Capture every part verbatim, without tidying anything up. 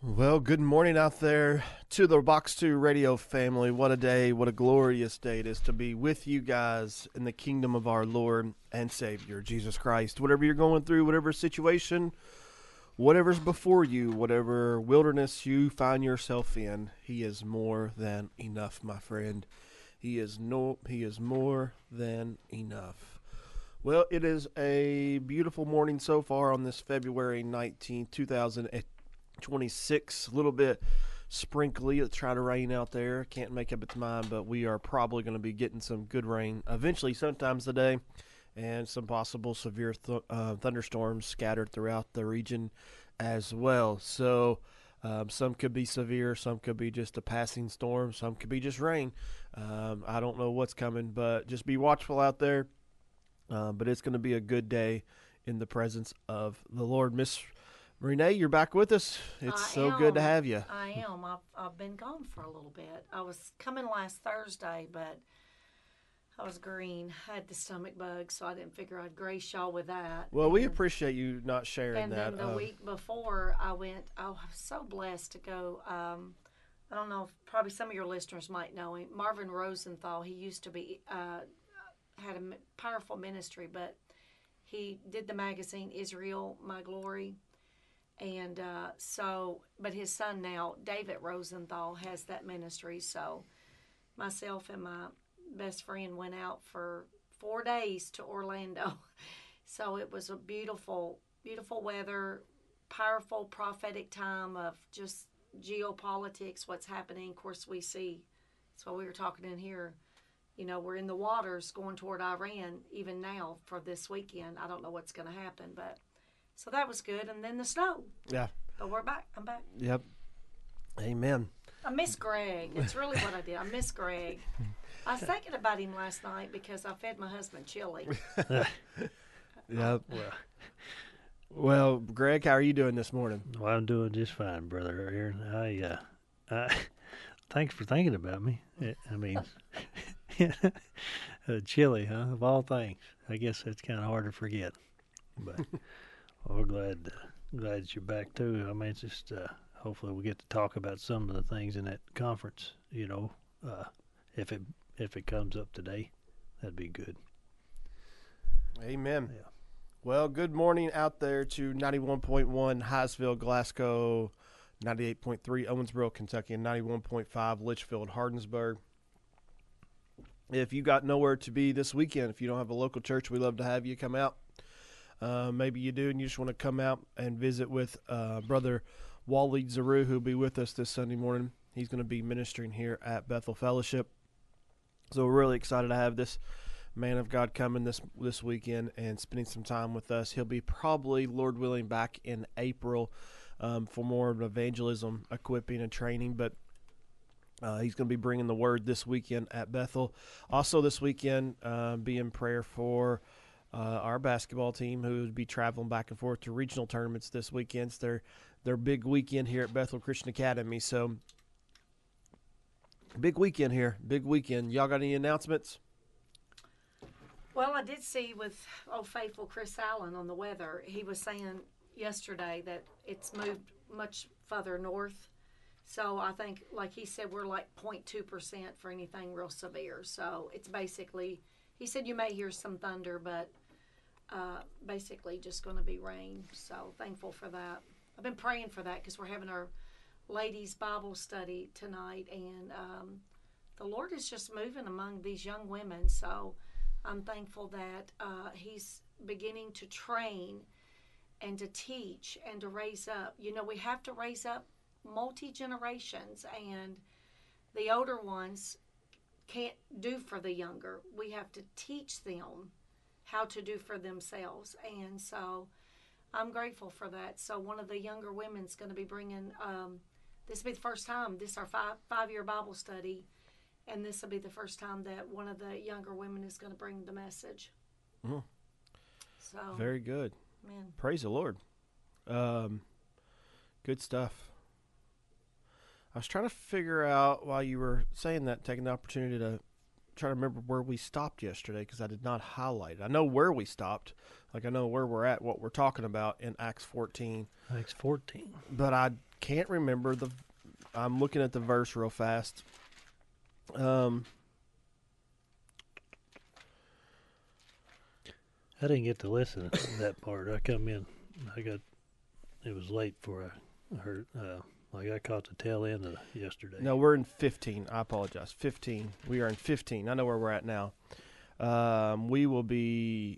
Well, good morning out there to the Box two Radio family. What a day, what a glorious day it is to be with you guys in the kingdom of our Lord and Savior, Jesus Christ. Whatever you're going through, whatever situation, whatever's before you, whatever wilderness you find yourself in, He is more than enough, my friend. He is no he is more than enough. Well, it is a beautiful morning so far on this February nineteenth, two thousand twenty-six. A little bit sprinkly. It's trying to rain out there. Can't make up its mind, but we are probably going to be getting some good rain eventually, sometimes today, and some possible severe th- uh, thunderstorms scattered throughout the region as well. So um, some could be severe, some could be just a passing storm, some could be just rain. Um, I don't know what's coming, but just be watchful out there. Uh, but it's going to be a good day in the presence of the Lord. Miss Renee, you're back with us. It's I so good to am. have you. I am. I've, I've been gone for a little bit. I was coming last Thursday, but I was green. I had the stomach bug, so I didn't figure I'd grace y'all with that. Well, we And appreciate you not sharing and then that. the Um, week before, I went. I was so blessed to go. Um, I don't know. If, probably some of your listeners might know him. Marvin Rosenthal. He used to be uh, had a powerful ministry, but he did the magazine Israel My Glory. And uh, so, but his son now, David Rosenthal, has that ministry. So, myself and my best friend went out for four days to Orlando. So, it was a beautiful, beautiful weather, powerful prophetic time of just geopolitics, what's happening. Of course, we see, that's what we were talking in here. You know, we're in the waters going toward Iran even now for this weekend. I don't know what's going to happen, but so that was good. And then the snow. yeah. But we're back. I'm back. Yep. Amen. I miss Greg. That's really what I did. I miss Greg. I was thinking about him last night because I fed my husband chili. Yep. Well, Well, Greg, how are you doing this morning? well, I'm doing just fine, brother Aaron. I, uh, I, thanks for thinking about me. I I mean, uh, chili, huh? Of all things, I guess that's kind of hard to forget. But well, we're glad, uh, glad that you're back too. I mean, it's just uh, hopefully we get to talk about some of the things in that conference. You know, uh, if it if it comes up today, that'd be good. Amen. Yeah. Well, good morning out there to ninety-one point one Highsville, Glasgow, ninety-eight point three Owensboro, Kentucky, and ninety-one point five Litchfield, Hardensburg. If you got nowhere to be this weekend, if you don't have a local church, we love to have you come out. Uh, maybe you do, and you just want to come out and visit with uh, Brother Wally Zaru, who will be with us this Sunday morning. He's going to be ministering here at Bethel Fellowship. So we're really excited to have this man of God coming this this weekend and spending some time with us. He'll be probably, Lord willing, back in April um, for more of an evangelism, equipping, and training. But uh, he's going to be bringing the word this weekend at Bethel. Also this weekend, uh, be in prayer for uh, our basketball team, who will be traveling back and forth to regional tournaments this weekend. It's their, their big weekend here at Bethel Christian Academy. So big weekend here, big weekend. Y'all got any announcements? Well, I did see with old faithful Chris Allen on the weather. He was saying yesterday that it's moved much further north. So I think, like he said, we're like zero point two percent for anything real severe. So it's basically, he said you may hear some thunder, but uh, basically just going to be rain. So thankful for that. I've been praying for that because we're having our ladies' Bible study tonight. And um, the Lord is just moving among these young women. So I'm thankful that uh, he's beginning to train and to teach and to raise up. You know, we have to raise up multi-generations, and the older ones can't do for the younger. We have to teach them how to do for themselves. And so I'm grateful for that. So one of the younger women's going to be bringing, um, this will be the first time, this is our five, five-year Bible study. And this will be the first time that one of the younger women is going to bring the message. Mm. So Very good. man, Praise the Lord. Um, good stuff. I was trying to figure out while you were saying that, taking the opportunity to trying to remember where we stopped yesterday because I did not highlight it. I know where we stopped. Like, I know where we're at, what we're talking about in Acts fourteen. Acts fourteen. But I can't remember the. I'm looking at the verse real fast. Um, I didn't get to listen to that part. I come in, I got, it was late before I heard, uh, like I caught the tail end of yesterday. no, we're in fifteen. I apologize. fifteen. We are in fifteen. I know where we're at now. Um, we will be.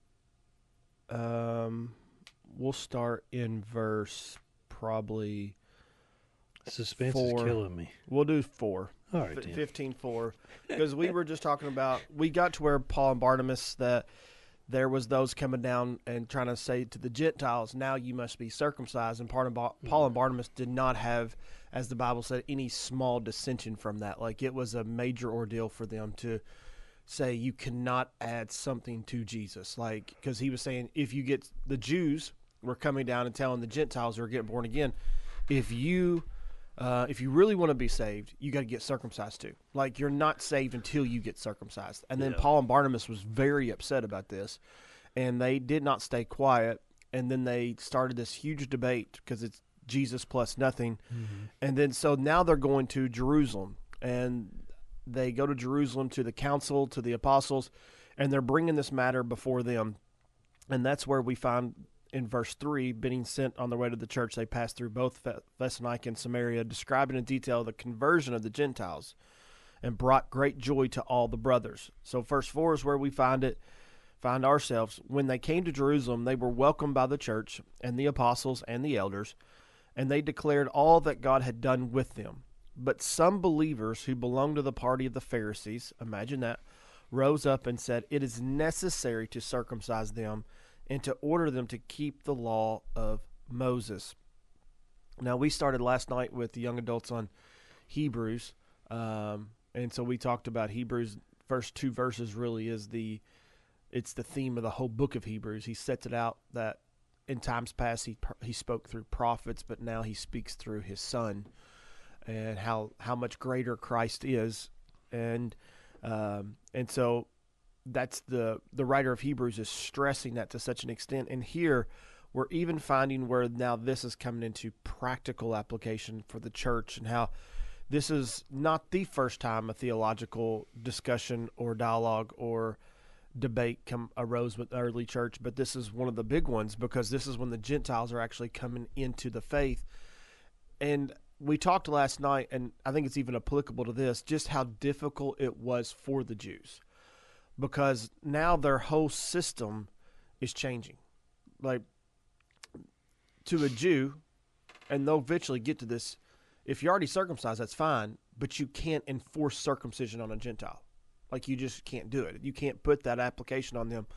Um, we'll start in verse probably. Suspense four. is killing me. We'll do four. All right, F- then. fifteen four. Because we were just talking about, we got to where Paul and Barnabas, that there was those coming down and trying to say to the Gentiles, now you must be circumcised. And part of ba- Paul and Barnabas did not have, as the Bible said, any small dissension from that. Like, it was a major ordeal for them to say you cannot add something to Jesus. Like, because he was saying, if you get, the Jews were coming down and telling the Gentiles who are getting born again, if you... Uh, if you really want to be saved, you got to get circumcised too. Like, you're not saved until you get circumcised. And then Yeah. Paul and Barnabas was very upset about this, and they did not stay quiet. And then they started this huge debate because it's Jesus plus nothing. Mm-hmm. And then so now they're going to Jerusalem, and they go to Jerusalem to the council, to the apostles, and they're bringing this matter before them. And that's where we find in verse three, being sent on their way to the church, they passed through both Thessalonica and Samaria, describing in detail the conversion of the Gentiles, and brought great joy to all the brothers. So verse four is where we find it, find ourselves. When they came to Jerusalem, they were welcomed by the church and the apostles and the elders, and they declared all that God had done with them. But some believers who belonged to the party of the Pharisees, imagine that, rose up and said, it is necessary to circumcise them and to order them to keep the law of Moses. Now, we started last night with the young adults on Hebrews, um, and so we talked about Hebrews. First two verses really is the, it's the theme of the whole book of Hebrews. He sets it out that in times past he he spoke through prophets, but now he speaks through his Son, and how how much greater Christ is, and um, and so. That's the the writer of Hebrews is stressing that to such an extent. And here we're even finding where now this is coming into practical application for the church, and how this is not the first time a theological discussion or dialogue or debate come arose with the early church, but this is one of the big ones, because this is when the Gentiles are actually coming into the faith. And we talked last night, and I think it's even applicable to this, just how difficult it was for the Jews. Because now their whole system is changing. Like, to a Jew, and they'll eventually get to this, if you're already circumcised, that's fine, but you can't enforce circumcision on a Gentile. Like, you just can't do it. You can't put that application on them.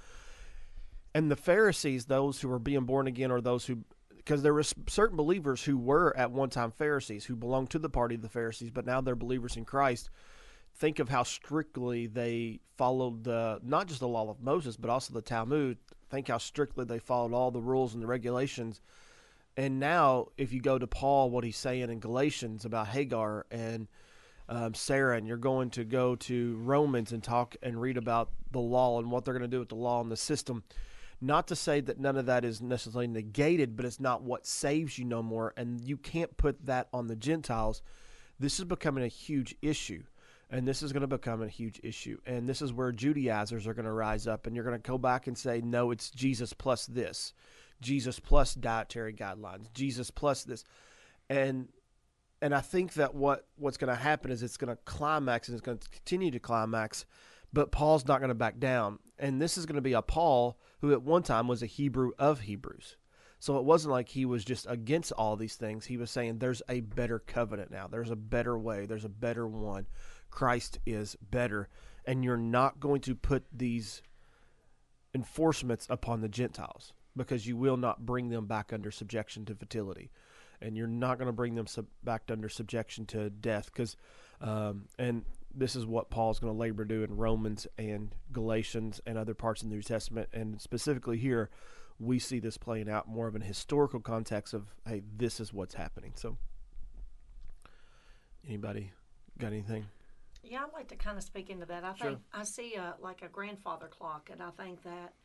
And the Pharisees, those who were being born again, or those who, because there were certain believers who were at one time Pharisees, who belonged to the party of the Pharisees, but now they're believers in Christ. Think of how strictly they followed the, not just the law of Moses, but also the Talmud. Think how strictly they followed all the rules and the regulations. And now, if you go to Paul, what he's saying in Galatians about Hagar and um, Sarah, and you're going to go to Romans and talk and read about the law and what they're going to do with the law and the system. Not to say that none of that is necessarily negated, but it's not what saves you no more. And you can't put that on the Gentiles. This is becoming a huge issue. And this is going to become a huge issue. And this is where Judaizers are going to rise up. And you're going to go back and say, no, it's Jesus plus this. Jesus plus dietary guidelines. Jesus plus this. And and I think that what, what's going to happen is it's going to climax, and it's going to continue to climax. But Paul's not going to back down. And this is going to be a Paul who at one time was a Hebrew of Hebrews. So it wasn't like he was just against all these things. He was saying there's a better covenant now. There's a better way. There's a better one. Christ is better, and you're not going to put these enforcements upon the Gentiles, because you will not bring them back under subjection to fertility, and you're not going to bring them sub- back under subjection to death, because um, and this is what Paul's going to labor to do in Romans and Galatians and other parts of the New Testament, and specifically here we see this playing out more of an historical context of, hey, this is what's happening. So anybody got anything? Yeah, I'd like to kind of speak into that. I Sure. think I see a like a grandfather clock, and I think that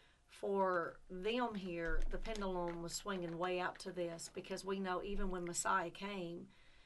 for them here, the pendulum was swinging way out to this because we know even when Messiah came,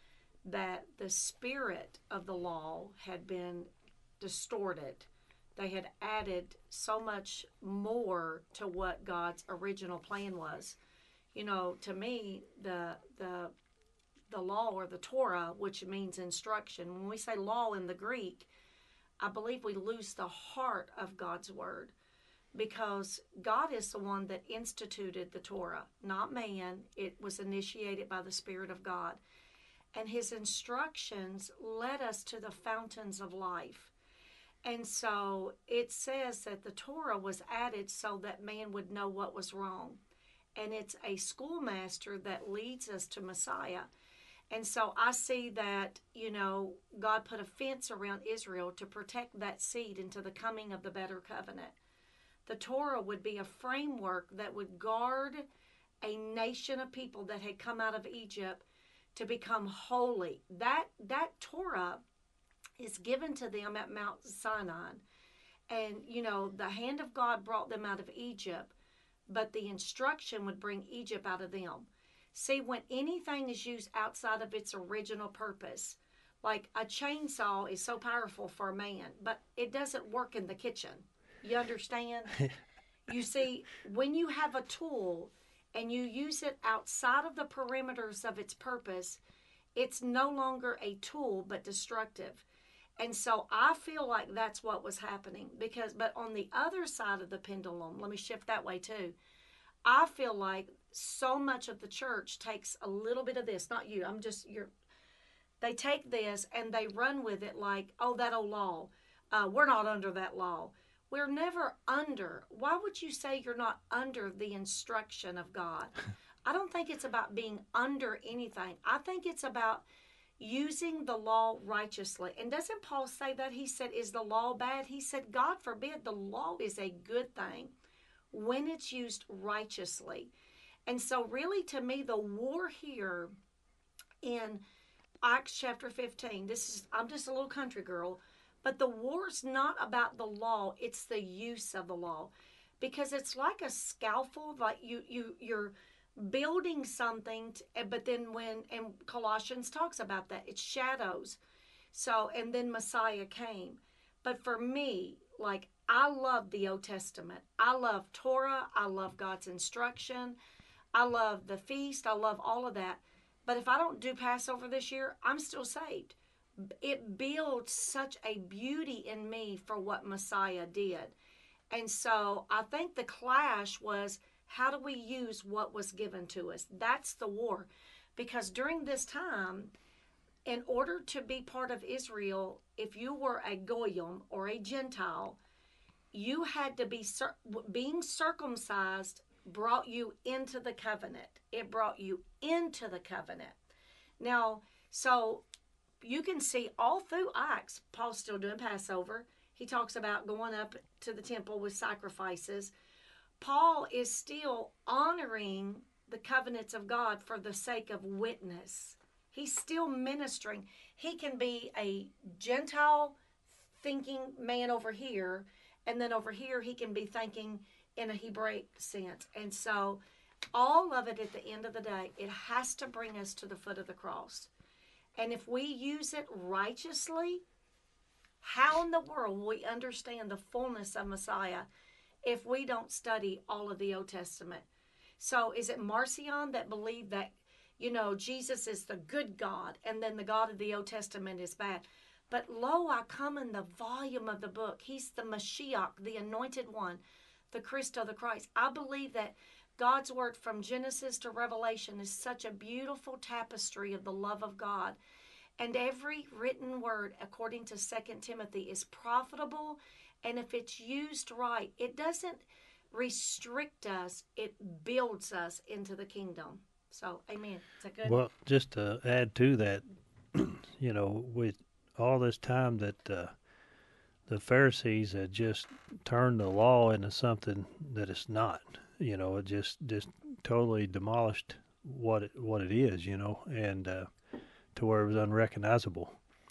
that the spirit of the law had been distorted. They had added so much more to what God's original plan was. You know, to me, the the the law or the Torah, which means instruction. When we say law in the Greek, I believe we lose the heart of God's word because God is the one that instituted the Torah, not man. It was initiated by the Spirit of God. And his instructions led us to the fountains of life. And so it says that the Torah was added so that man would know what was wrong. And it's a schoolmaster that leads us to Messiah. And so I see that, you know, God put a fence around Israel to protect that seed into the coming of the better covenant. The Torah would be a framework that would guard a nation of people that had come out of Egypt to become holy. That that Torah is given to them at Mount Sinai. And, you know, the hand of God brought them out of Egypt, but the instruction would bring Egypt out of them. See, when anything is used outside of its original purpose, like a chainsaw is so powerful for a man, but it doesn't work in the kitchen. You understand? You see, when you have a tool and you use it outside of the perimeters of its purpose, it's no longer a tool but destructive. And so I feel like that's what was happening because, but on the other side of the pendulum, let me shift that way too. I feel like so much of the church takes a little bit of this, not you, I'm just, you're, they take this and they run with it like, oh, that old law, uh, we're not under that law. We're never under. Why would you say you're not under the instruction of God? I don't think it's about being under anything. I think it's about using the law righteously. And doesn't Paul say that? He said, is the law bad? He said, God forbid, the law is a good thing when it's used righteously. And so really to me, the war here in Acts chapter fifteen, this is, I'm just a little country girl, but the war's not about the law, it's the use of the law. Because it's like a scaffold, like you, you, you're building something, to, but then when, and Colossians talks about that, it's shadows. So, and then Messiah came. But for me, like, I love the Old Testament. I love Torah. I love God's instruction. I love the feast. I love all of that. But if I don't do Passover this year, I'm still saved. It builds such a beauty in me for what Messiah did. And so I think the clash was, how do we use what was given to us? That's the war. Because during this time, in order to be part of Israel, if you were a Goyim or a Gentile, you had to be, being circumcised brought you into the covenant. It brought you into the covenant. Now, so you can see all through Acts, Paul's still doing Passover. He talks about going up to the temple with sacrifices. Paul is still honoring the covenants of God for the sake of witness. He's still ministering. He can be a Gentile thinking man over here, and then over here he can be thinking in a Hebraic sense. And so all of it at the end of the day, it has to bring us to the foot of the cross. And if we use it righteously, how in the world will we understand the fullness of Messiah if we don't study all of the Old Testament? So is it Marcion that believed that, you know, Jesus is the good God and then the God of the Old Testament is bad? But lo, I come in the volume of the book. He's the Mashiach, the anointed one, the Christo, the Christ. I believe that God's word from Genesis to Revelation is such a beautiful tapestry of the love of God. And every written word, according to Second Timothy, is profitable. And if it's used right, it doesn't restrict us. It builds us into the kingdom. So, amen. Is that good? Well, just to add to that, you know, with all this time that uh, the Pharisees had just turned the law into something that it's not, you know, it just, just totally demolished what it, what it is, you know, and uh, to where it was unrecognizable.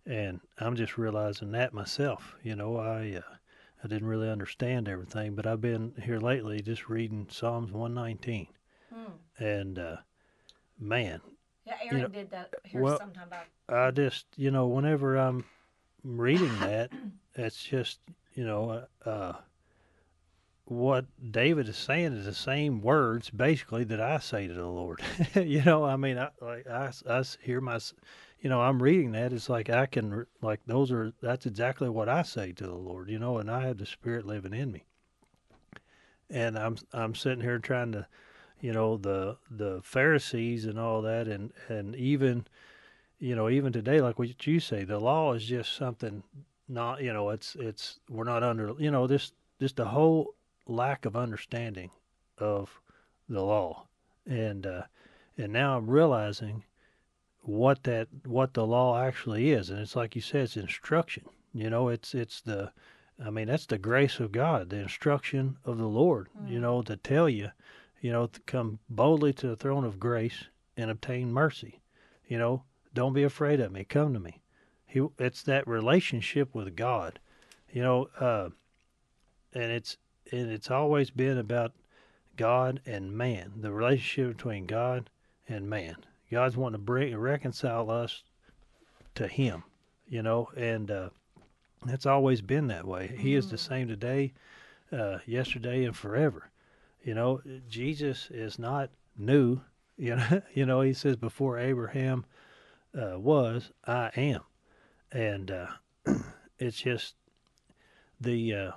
And I'm just realizing that myself. You know, I uh, I didn't really understand everything, but I've been here lately just reading Psalms one nineteen, Mm. and uh, man, Yeah, you Aaron know, did that here well, sometime back. I just you know whenever I'm reading that, it's just you know uh, uh, what David is saying is the same words basically that I say to the Lord. you know, I mean, I like I, I hear my, you know, I'm reading that. It's like I can like those are that's exactly what I say to the Lord. You know, and I have the Spirit living in me, and I'm I'm sitting here trying to, you know, the the Pharisees and all that, and and even, you know, even today, like what you say, the law is just something not, you know, it's it's we're not under, you know, this just a whole lack of understanding of the law, and uh, and now I'm realizing what that what the law actually is, and it's like you said, it's instruction. You know, it's it's the, I mean, that's the grace of God, the instruction of the Lord. Mm. You know, to tell you, you know, to come boldly to the throne of grace and obtain mercy. You know, don't be afraid of me. Come to me. He, it's that relationship with God. You know, uh, and it's and it's always been about God and man, the relationship between God and man. God's wanting to bring reconcile us to Him, you know, and uh, it's always been that way. He is the Mm. same today, uh, yesterday, and forever. You know, Jesus is not new. You know, you know. He says, "Before Abraham uh, was, I am," and uh, it's just the. Uh,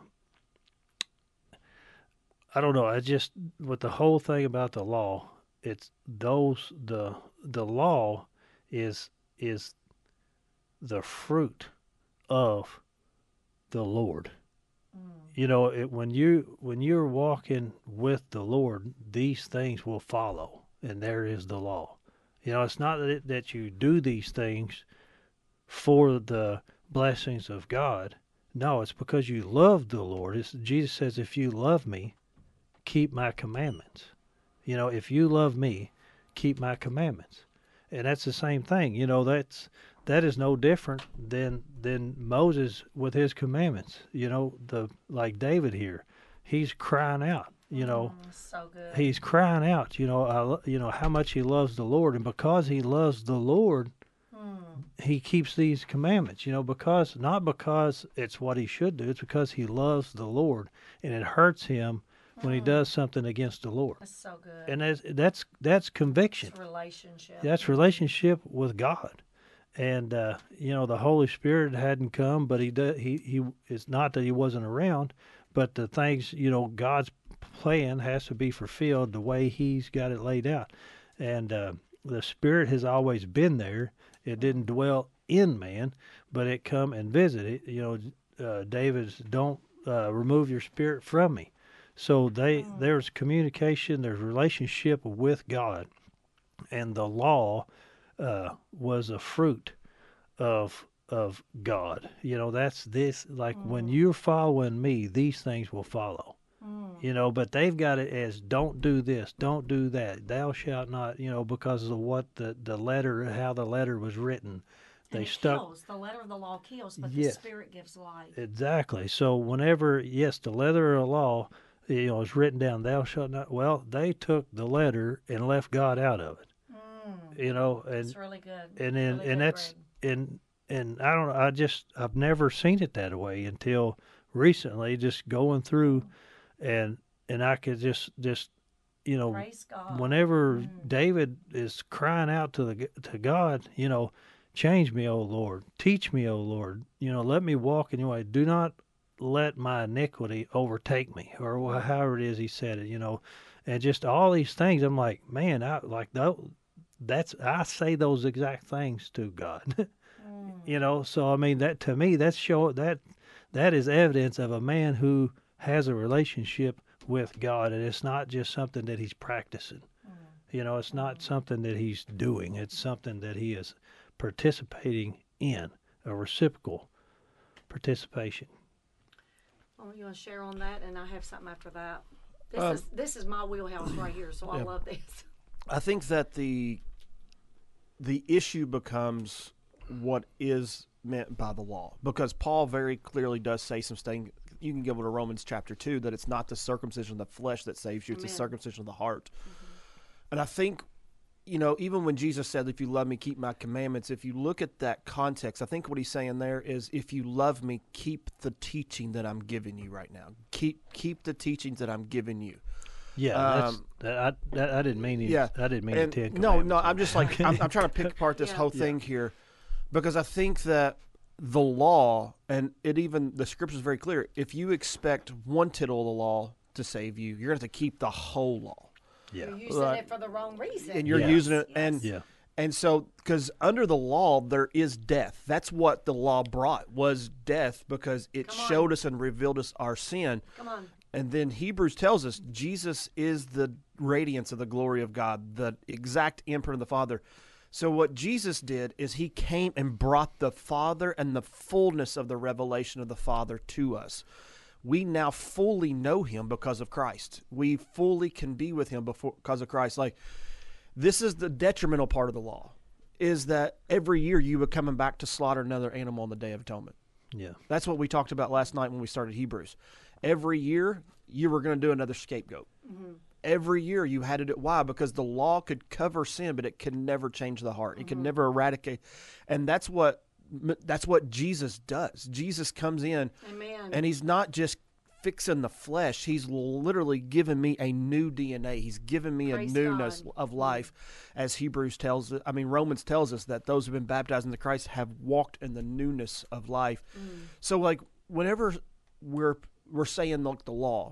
I don't know. I just with the whole thing about the law, it's those the the law is is the fruit of the Lord. Mm. You know, it, when you when you're walking with the Lord, these things will follow, and there is the law. You know, it's not that it, that you do these things for the blessings of God. No, it's because you love the Lord. It's, Jesus says, "If you love me, keep my commandments." You know, if you love me, keep my commandments. And that's the same thing. You know, that's that is no different than than Moses with his commandments. You know, the like David here, he's crying out. You know, Mm, so good. he's crying out. You know, I, lo- you know how much he loves the Lord, and because he loves the Lord, Mm. he keeps these commandments. You know, because not because it's what he should do, it's because he loves the Lord, and it hurts him when he Mm. does something against the Lord. That's so good. And that's that's that's conviction. It's relationship. That's relationship with God. And uh, you know, the Holy Spirit hadn't come, but he do, he he it's not that he wasn't around, but the things, you know, God's plan has to be fulfilled the way He's got it laid out. And uh, the Spirit has always been there. It didn't dwell in man, but it come and visit. It, you know, uh, David's don't uh, remove your spirit from me. So they Mm. there's communication, there's relationship with God, and the law uh, was a fruit of of God. You know, that's this like when Mm. you're following me, these things will follow. Mm. You know, but they've got it as don't do this, don't do that, thou shalt not, you know, because of what the, the letter, how the letter was written. They And it stuck. kills. The letter of the law kills, but Yes. the Spirit gives life. Exactly. So whenever, yes, the letter of the law, you know, is written down, thou shalt not, well, they took the letter and left God out of it. Mm. You know, and It's really good. and then Really and good, that's Greg. and and I don't know, I just I've never seen it that way until recently, just going through and and I could just just you know Praise God. whenever Mm. David is crying out to the to God, you know, change me, O Lord, teach me, O Lord, you know, let me walk in your way. Do not let my iniquity overtake me, or wha- however it is he said it, you know, and just all these things. I'm like, man, I like that. That's I say those exact things to God, Mm. you know. So I mean, that to me, that's show that that is evidence of a man who has a relationship with God, and it's not just something that he's practicing. Mm. You know, it's not something that he's doing. It's something that he is participating in, a reciprocal participation. Oh, you want to share on that? And I have something after that. This Um, is this is my wheelhouse right here, so I yeah. love this. I think that the the issue becomes what is meant by the law, because Paul very clearly does say some things. You can go to Romans chapter two, that it's not the circumcision of the flesh that saves you, it's Amen. the circumcision of the heart. Mm-hmm. And I think, you know, even when Jesus said, if you love me, keep my commandments, if you look at that context, I think what he's saying there is, if you love me, keep the teaching that I'm giving you right now. Keep keep the teachings that I'm giving you. Yeah, that's, Um, that, I that, I didn't mean it. yeah. I didn't mean And to take. no, no, I'm just like, I'm, I'm trying to pick apart this Yeah. whole thing here, because I think that the law, and it even, the scripture is very clear, if you expect one tittle of the law to save you, you're going to have to keep the whole law. Yeah, You're using Right. it for the wrong reason. And you're Yes. using it, Yes. and yeah, and so, because under the law, there is death. That's what the law brought, was death, because it Come on. showed us and revealed us our sin. Come on. And then Hebrews tells us Jesus is the radiance of the glory of God, the exact imprint of the Father. So what Jesus did is he came and brought the Father and the fullness of the revelation of the Father to us. We now fully know him because of Christ. We fully can be with him before, because of Christ. Like, this is the detrimental part of the law, is that every year you were coming back to slaughter another animal on the Day of Atonement. yeah, That's what we talked about last night when we started Hebrews. Every year, you were going to do another scapegoat. Mm-hmm. Every year, you had to do it. Why? Because the law could cover sin, but it could never change the heart. It could never eradicate. And that's what that's what Jesus does. Jesus comes in, Amen. and he's not just fixing the flesh. He's literally given me a new D N A. He's given me Praise a newness God. of life, as Hebrews tells us. I mean, Romans tells us that those who have been baptized into Christ have walked in the newness of life. Mm. So, like, whenever we're we're saying, like, the law,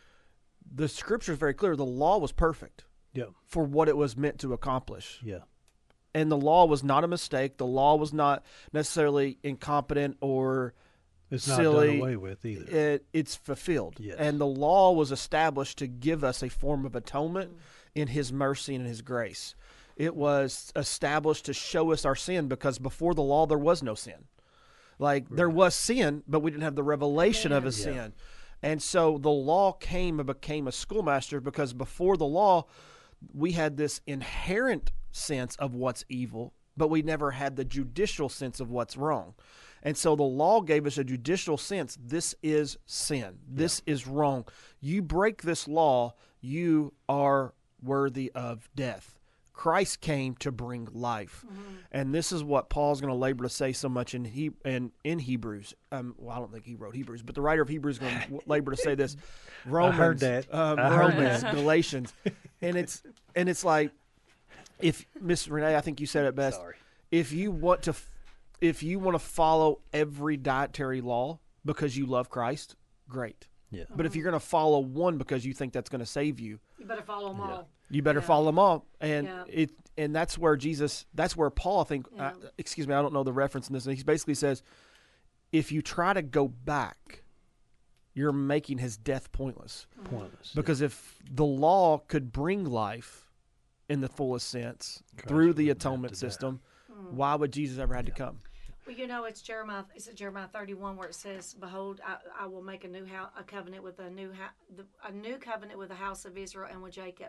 the scripture is very clear. The law was perfect yeah, for what it was meant to accomplish. yeah, And the law was not a mistake. The law was not necessarily incompetent or it's not silly. done away with either. It, it's fulfilled. Yes. And the law was established to give us a form of atonement in his mercy and his grace. It was established to show us our sin, because before the law there was no sin. Like, there was sin, but we didn't have the revelation of his Yeah. sin. And so the law came and became a schoolmaster, because before the law, we had this inherent sense of what's evil, but we never had the judicial sense of what's wrong. And so the law gave us a judicial sense. This is sin. This is wrong. You break this law, you are worthy of death. Christ came to bring life. Mm-hmm. And this is what Paul's going to labor to say so much in he, in, in Hebrews. Um, well, I don't think he wrote Hebrews, but the writer of Hebrews is going to labor to say this. Romans, heard that. Um, I heard Romans, that. Galatians. And it's, and it's like, if, Miss Renee, I think you said it best. Sorry. If you want to, if you want to follow every dietary law because you love Christ, great. Yeah, But if you're going to follow one because you think that's going to save you, You better follow them all. you better Yeah. follow them all. And Yeah. it, and that's where Jesus, that's where Paul, I think, Yeah. uh, excuse me, I don't know the reference in this. He basically says, if you try to go back, you're making his death pointless. pointless. Because if the law could bring life in the fullest sense Christ through the wouldn't have atonement to die. system, Mm. why would Jesus ever had to come? Well, you know, it's Jeremiah. Is it Jeremiah thirty-one where it says, "Behold, I, I will make a new house, a covenant with a new ha- the, a new covenant with the house of Israel and with Jacob.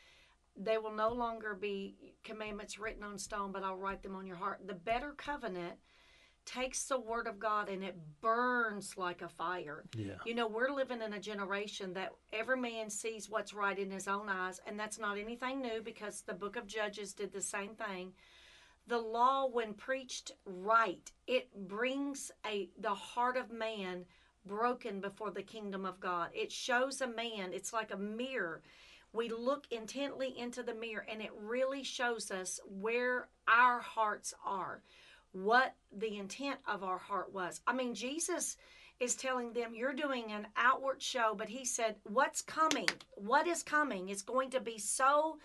They will no longer be commandments written on stone, but I'll write them on your heart." The better covenant takes the word of God and it burns like a fire. Yeah, You know, we're living in a generation that every man sees what's right in his own eyes, and that's not anything new, because the book of Judges did the same thing. The law, when preached right, it brings a the heart of man broken before the kingdom of God. It shows a man, it's like a mirror. We look intently into the mirror, and it really shows us where our hearts are, what the intent of our heart was. I mean, Jesus is telling them, you're doing an outward show, but he said, what's coming? What is coming is going to be so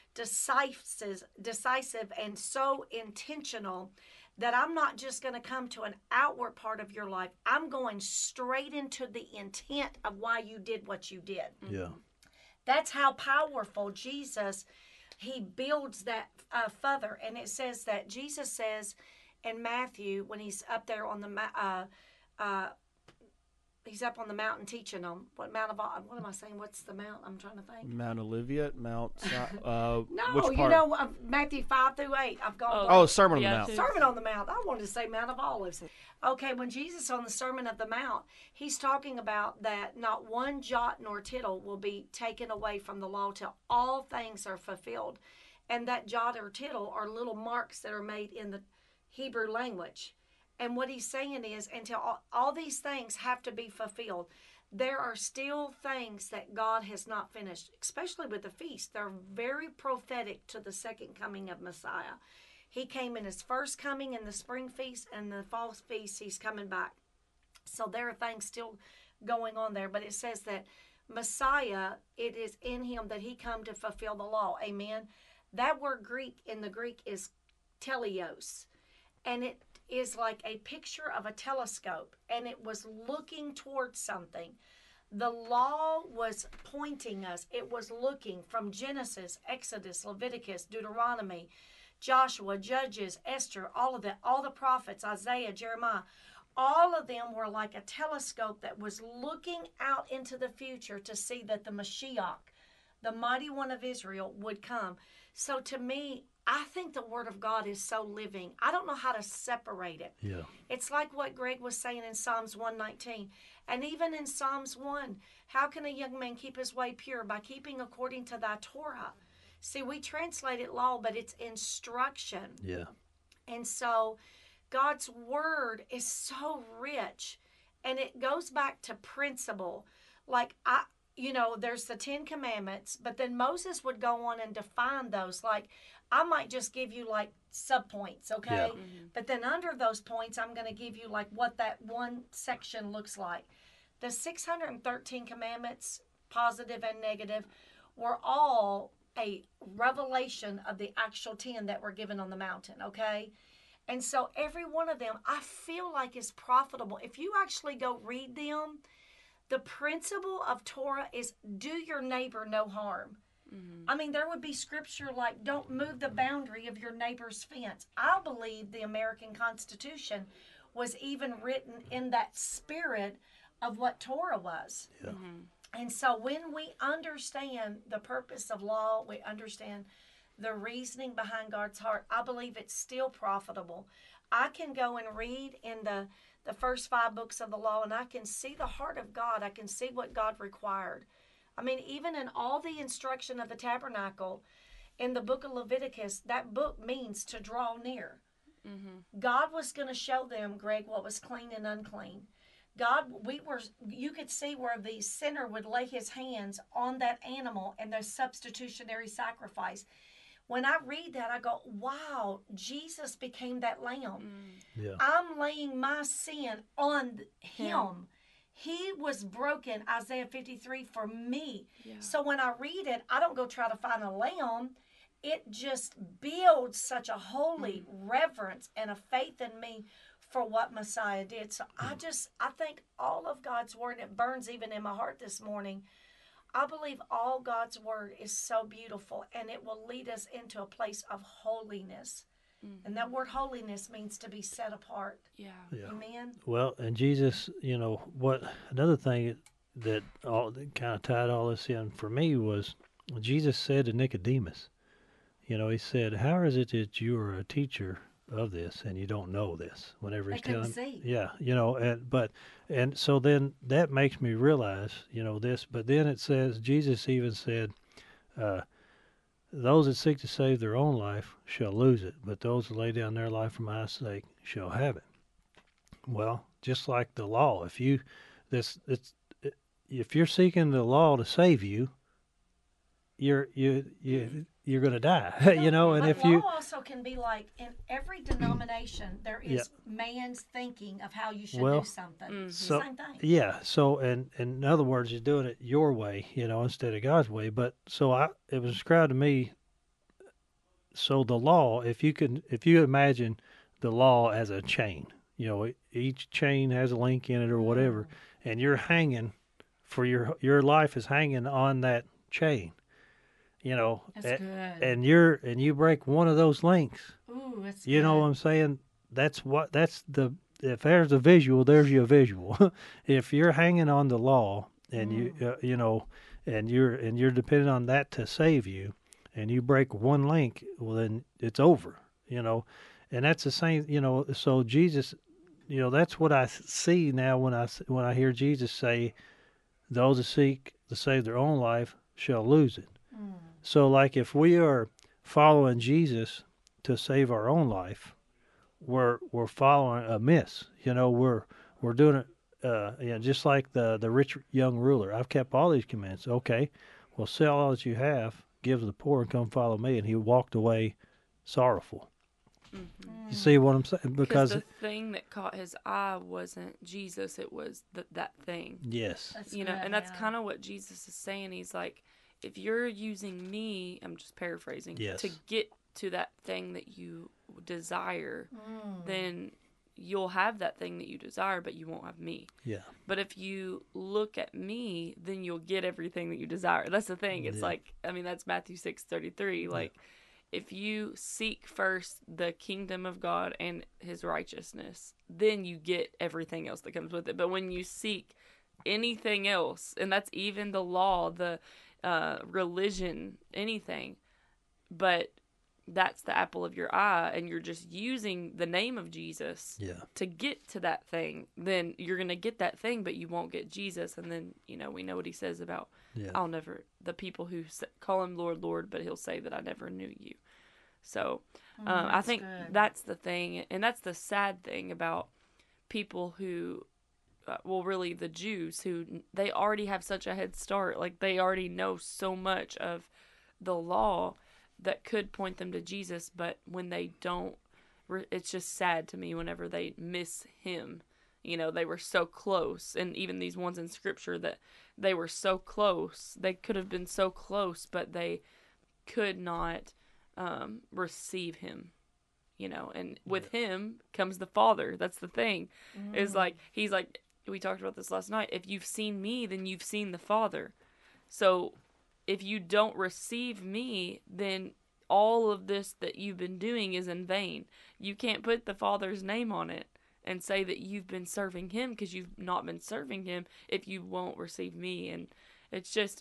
decisive, decisive and so intentional that I'm not just going to come to an outward part of your life. I'm going straight into the intent of why you did what you did. yeah, That's how powerful Jesus, he builds that uh, further. And it says that Jesus says in Matthew, when he's up there on the, ma- uh, uh, he's up on the mountain teaching them. What Mount of Ol- what am I saying? What's the mount? I'm trying to think. Mount Olivet, Mount. Si- Uh, No, which you part? know uh, Matthew five through eight. I've gone. Oh, through Oh, Sermon on the Yeah, Mount. too. Sermon on the Mount. I wanted to say Mount of Olives. Okay, when Jesus on the Sermon of the Mount, he's talking about that not one jot nor tittle will be taken away from the law till all things are fulfilled. And that jot or tittle are little marks that are made in the Hebrew language. And what he's saying is, until all, all these things have to be fulfilled, there are still things that God has not finished, especially with the feast. They're very prophetic to the second coming of Messiah. He came in his first coming in the spring feast, and the fall feast, he's coming back. So there are things still going on there. But it says that Messiah, it is in him that he come to fulfill the law. Amen. That word Greek in the Greek is teleos. And it is like a picture of a telescope. And it was looking towards something. The law was pointing us. It was looking from Genesis, Exodus, Leviticus, Deuteronomy, Joshua, Judges, Esther, all of that, all the prophets, Isaiah, Jeremiah, all of them were like a telescope that was looking out into the future to see that the Mashiach, the mighty one of Israel, would come. So to me, I think the Word of God is so living. I don't know how to separate it. Yeah. It's like what Greg was saying in Psalms one nineteen. And even in Psalms one, how can a young man keep his way pure? By keeping according to thy Torah. See, we translate it law, but it's instruction. Yeah. And so God's word is so rich, and it goes back to principle. Like, I, you know, there's the Ten Commandments, but then Moses would go on and define those. Like, I might just give you like subpoints, okay? Yeah. But then under those points, I'm going to give you like what that one section looks like. The six hundred thirteen commandments, positive and negative, were all a revelation of the actual ten that were given on the mountain, okay? And so every one of them, I feel like is profitable. If you actually go read them, the principle of Torah is do your neighbor no harm. Mm-hmm. I mean, there would be scripture like, don't move the boundary of your neighbor's fence. I believe the American Constitution was even written in that spirit of what Torah was. Yeah. Mm-hmm. And so when we understand the purpose of law, we understand the reasoning behind God's heart, I believe it's still profitable. I can go and read in the, the first five books of the law, and I can see the heart of God. I can see what God required. I mean, even in all the instruction of the tabernacle, in the book of Leviticus, that book means to draw near. Mm-hmm. God was going to show them, Greg, what was clean and unclean. God, we were, you could see where the sinner would lay his hands on that animal and the substitutionary sacrifice. When I read that, I go, wow, Jesus became that lamb. Yeah. I'm laying my sin on him. Yeah. He was broken, Isaiah fifty-three, for me. Yeah. So when I read it, I don't go try to find a lamb. It just builds such a holy mm. reverence and a faith in me for what Messiah did. So I just, I think all of God's word, it burns even in my heart this morning. I believe all God's word is so beautiful, and it will lead us into a place of holiness. Mm-hmm. And that word holiness means to be set apart. Yeah. yeah. Amen. Well, and Jesus, you know, what another thing that all that kind of tied all this in for me was Jesus said to Nicodemus, you know, he said, "How is it that you are a teacher of this and you don't know this?" Whenever he's they telling, see. yeah, you know, and but and so then that makes me realize, you know, this. But then it says Jesus even said, uh, "Those that seek to save their own life shall lose it, but those that lay down their life for my sake shall have it." Well, just like the law, if you this it's if you're seeking the law to save you, you're you you you're going to die, you know. And but if law you also can be like in every denomination, there is yeah. man's thinking of how you should well, do something. Mm-hmm. So, same thing. Yeah. So, and, and in other words, you're doing it your way, you know, instead of God's way. But so I, it was described to me. So the law, if you can, if you imagine the law as a chain, you know, each chain has a link in it or whatever, mm. and you're hanging for your your life is hanging on that chain. You know, that's and, good. and you're and you break one of those links. Ooh, that's you good. know what I'm saying? That's what that's the if there's a visual, there's your visual. If you're hanging on the law and mm. you uh, you know, and you're and you're depending on that to save you, and you break one link, well then it's over. You know, and that's the same. You know, so Jesus, you know, that's what I see now when I when I hear Jesus say, "Those that seek to save their own life shall lose it." Mm. So, like, if we are following Jesus to save our own life, we're we're following amiss. You know, we're we're doing it. Uh, you know, just like the the rich young ruler. I've kept all these commandments. Okay, well, sell all that you have, give to the poor, and come follow me. And he walked away sorrowful. Mm-hmm. You see what I'm saying? Because the thing that caught his eye wasn't Jesus; it was th- that thing. Yes, that's you know, good, and that's yeah. kind of what Jesus is saying. He's like, if you're using me, I'm just paraphrasing, yes. to get to that thing that you desire, mm. then you'll have that thing that you desire, but you won't have me. Yeah. But if you look at me, then you'll get everything that you desire. That's the thing. It's yeah. like, I mean, that's Matthew six thirty-three. Like, yeah. if you seek first the kingdom of God and his righteousness, then you get everything else that comes with it. But when you seek anything else, and that's even the law, the uh, religion, anything, but that's the apple of your eye, and you're just using the name of Jesus yeah. to get to that thing, then you're going to get that thing, but you won't get Jesus. And then, you know, we know what he says about, yeah. I'll never, the people who call him Lord, Lord, but he'll say that I never knew you. So mm, um, I think good. that's the thing, and that's the sad thing about people who, uh, well, really the Jews, who they already have such a head start. Like, they already know so much of the law that could point them to Jesus, but when they don't, it's just sad to me whenever they miss him. You know, they were so close, and even these ones in Scripture that they were so close, they could have been so close, but they could not um, receive him. You know, and with yeah. him comes the Father. That's the thing. Mm. Is like, he's like, we talked about this last night, if you've seen me, then you've seen the Father. So if you don't receive me, then all of this that you've been doing is in vain. You can't put the Father's name on it and say that you've been serving him, because you've not been serving him if you won't receive me. And it's just,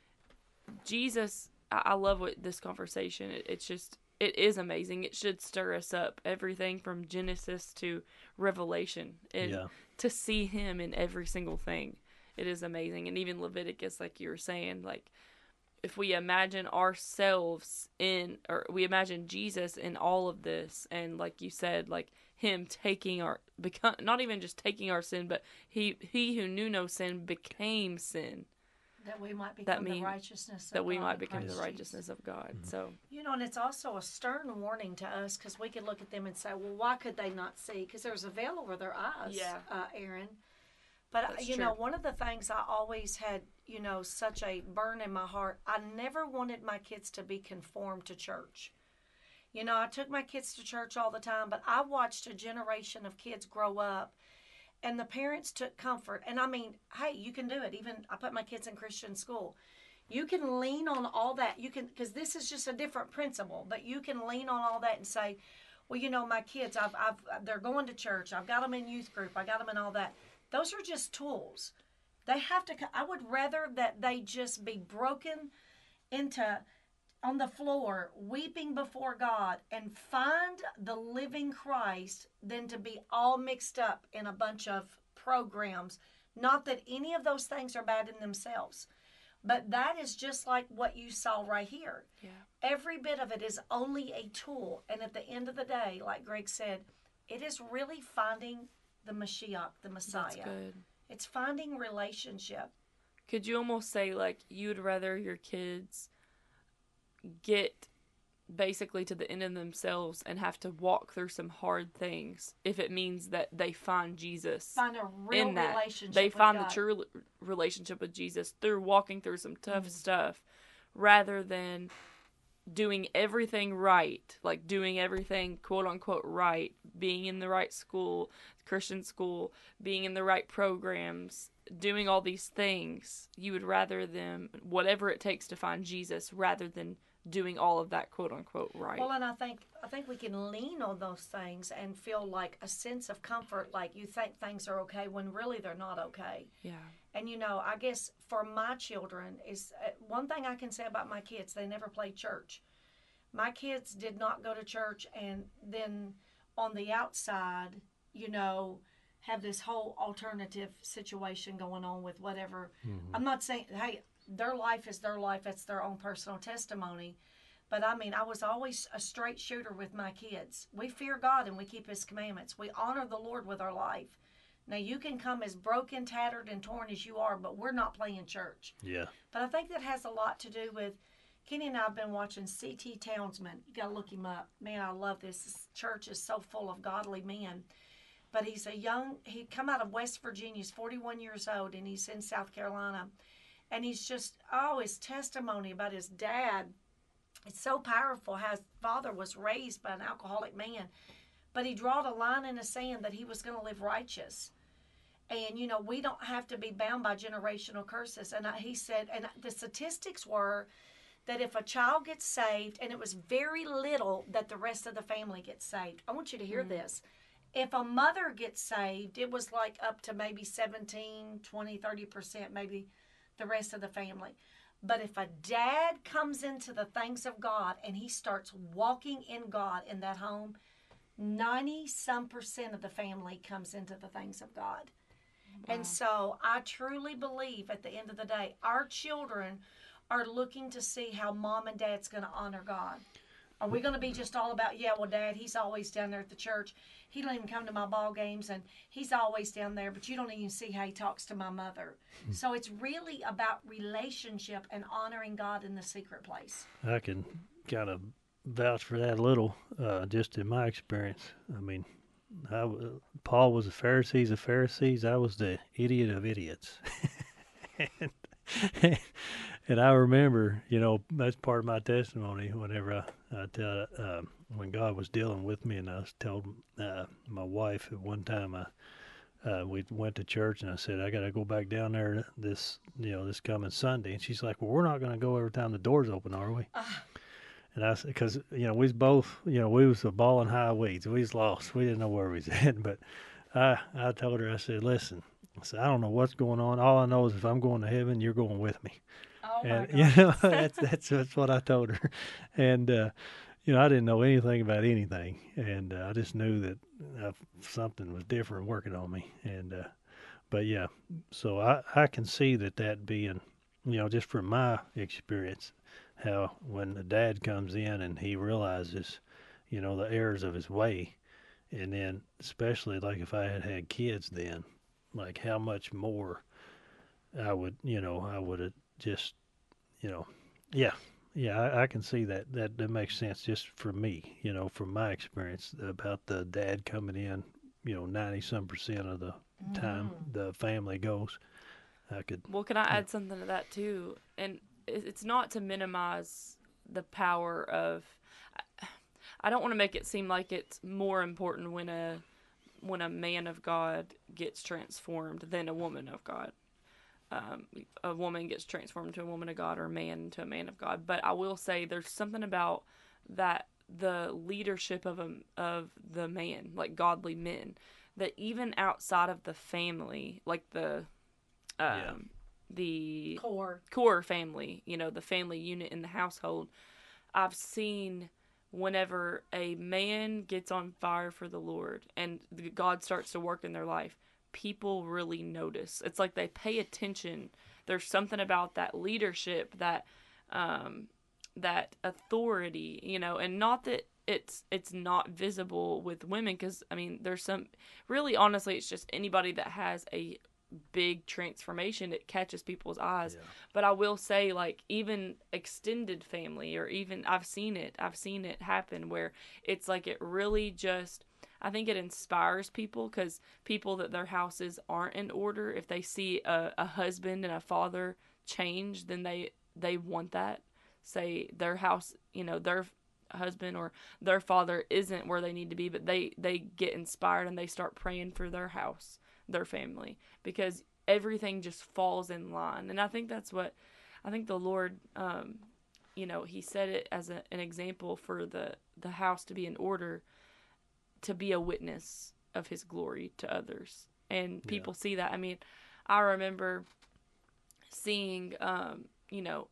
Jesus, I, I love what this conversation, it, it's just, it is amazing. It should stir us up. Everything from Genesis to Revelation. And yeah. to see him in every single thing, it is amazing. And even Leviticus, like you were saying, like, if we imagine ourselves in, or we imagine Jesus in all of this, and like you said, like him taking our, become, not even just taking our sin, but he he who knew no sin became sin. That we might become that mean, the righteousness of that we God might become Christ the righteousness Jesus. of God. Mm-hmm. So, you know, and it's also a stern warning to us, because we could look at them and say, well, why could they not see? Because there's a veil over their eyes, yeah. uh, Aaron. But, That's you true. know, one of the things I always had, you know, such a burn in my heart, I never wanted my kids to be conformed to church. You know, I took my kids to church all the time, but I watched a generation of kids grow up, and the parents took comfort. And I mean, hey, you can do it. Even I put my kids in Christian school. You can lean on all that. You can, because this is just a different principle, but you can lean on all that and say, well, you know, my kids, I've, I've, they're going to church. I've got them in youth group. I got them in all that. Those are just tools. They have to, I would rather that they just be broken into, on the floor, weeping before God, and find the living Christ than to be all mixed up in a bunch of programs. Not that any of those things are bad in themselves, but that is just like what you saw right here. Yeah. Every bit of it is only a tool. And at the end of the day, like Greg said, it is really finding the Mashiach, the Messiah. That's good. It's finding relationship. Could you almost say, like, you'd rather your kids get basically to the end of themselves and have to walk through some hard things if it means that they find Jesus, find a real in that. relationship They with find God. the true relationship with Jesus through walking through some tough Mm. stuff, rather than doing everything right, like doing everything quote unquote right, being in the right school, Christian school, being in the right programs, doing all these things. You would rather them, whatever it takes to find Jesus, rather than doing all of that quote unquote right. Well, and I think I think we can lean on those things and feel like a sense of comfort, like you think things are okay when really they're not okay. Yeah. And you know, I guess for my children is uh, one thing I can say about my kids: they never played church. My kids did not go to church, and then on the outside, you know, have this whole alternative situation going on with whatever. Mm-hmm. I'm not saying, hey, their life is their life. It's their own personal testimony. But I mean, I was always a straight shooter with my kids. We fear God and we keep His commandments. We honor the Lord with our life. Now, you can come as broken, tattered, and torn as you are, but we're not playing church. Yeah. But I think that has a lot to do with, Kenny and I have been watching C T Townsend. You got to look him up. Man, I love this. This church is so full of godly men. But he's a young, he'd come out of West Virginia. He's forty-one years old, and he's in South Carolina. And he's just, oh, his testimony about his dad, it's so powerful how his father was raised by an alcoholic man. But he drawed a line in the sand that he was going to live righteous. And, you know, we don't have to be bound by generational curses. And I, he said, and the statistics were that if a child gets saved, and it was very little that the rest of the family gets saved. I want you to hear mm-hmm. this. If a mother gets saved, it was like up to maybe seventeen, twenty, thirty percent, maybe the rest of the family. But if a dad comes into the things of God and he starts walking in God in that home, ninety some percent of the family comes into the things of God. Wow. And so I truly believe at the end of the day, our children are looking to see how mom and dad's going to honor God. Are we going to be just all about, yeah, well, Dad, he's always down there at the church. He don't even come to my ball games, and he's always down there, but you don't even see how he talks to my mother. Mm-hmm. So it's really about relationship and honoring God in the secret place. I can kind of vouch for that a little, uh, just in my experience. I mean, I, Paul was a Pharisee, he's a Pharisees. I was the idiot of idiots. and, and I remember, you know, that's part of my testimony whenever I, I tell, uh, when God was dealing with me, and I was told uh, my wife at one time, I, uh, we went to church, and I said, I got to go back down there this, you know, this coming Sunday. And she's like, well, we're not going to go every time the door's open, are we? Uh. And I said, because, you know, we was both, you know, we was a ball in high weeds. We was lost. We didn't know where we was at. But I, I told her, I said, listen, I said, I don't know what's going on. All I know is if I'm going to heaven, you're going with me. Oh, and, my God. You know, that's, that's, that's what I told her. And, uh, you know, I didn't know anything about anything. And uh, I just knew that uh, something was different working on me. And, uh, but yeah, so I, I can see that that being, you know, just from my experience, how when the dad comes in and he realizes, you know, the errors of his way, and then especially like if I had had kids then, like how much more I would, you know, I would have just, you know, yeah, yeah, I, I can see that. That that makes sense just for me, you know, from my experience about the dad coming in, you know, ninety some percent of the time mm. the family goes. I could. Well, can I add something to that too? And it's not to minimize the power of. I don't want to make it seem like it's more important when a when a man of God gets transformed than a woman of God. Um, a woman gets transformed to a woman of God, or a man to a man of God. But I will say there's something about that the leadership of a, of the man, like godly men, that even outside of the family, like the um, yeah. the core core family, you know, the family unit in the household, I've seen whenever a man gets on fire for the Lord and God starts to work in their life, people really notice. It's like they pay attention. There's something about that leadership, that um, that authority, you know, and not that it's it's not visible with women, because I mean, there's some really, honestly, it's just anybody that has a big transformation, it catches people's eyes. Yeah. But I will say, like, even extended family, or even I've seen it, I've seen it happen where it's like it really just, I think it inspires people, because people that their houses aren't in order, if they see a, a husband and a father change, then they they want that. Say their house, you know, their husband or their father isn't where they need to be, but they they get inspired and they start praying for their house, their family, because everything just falls in line. And I think that's what I think the Lord um you know, he set it as a, an example for the, the house to be in order, to be a witness of his glory to others. And people yeah. see that. I mean, I remember seeing, um, you know,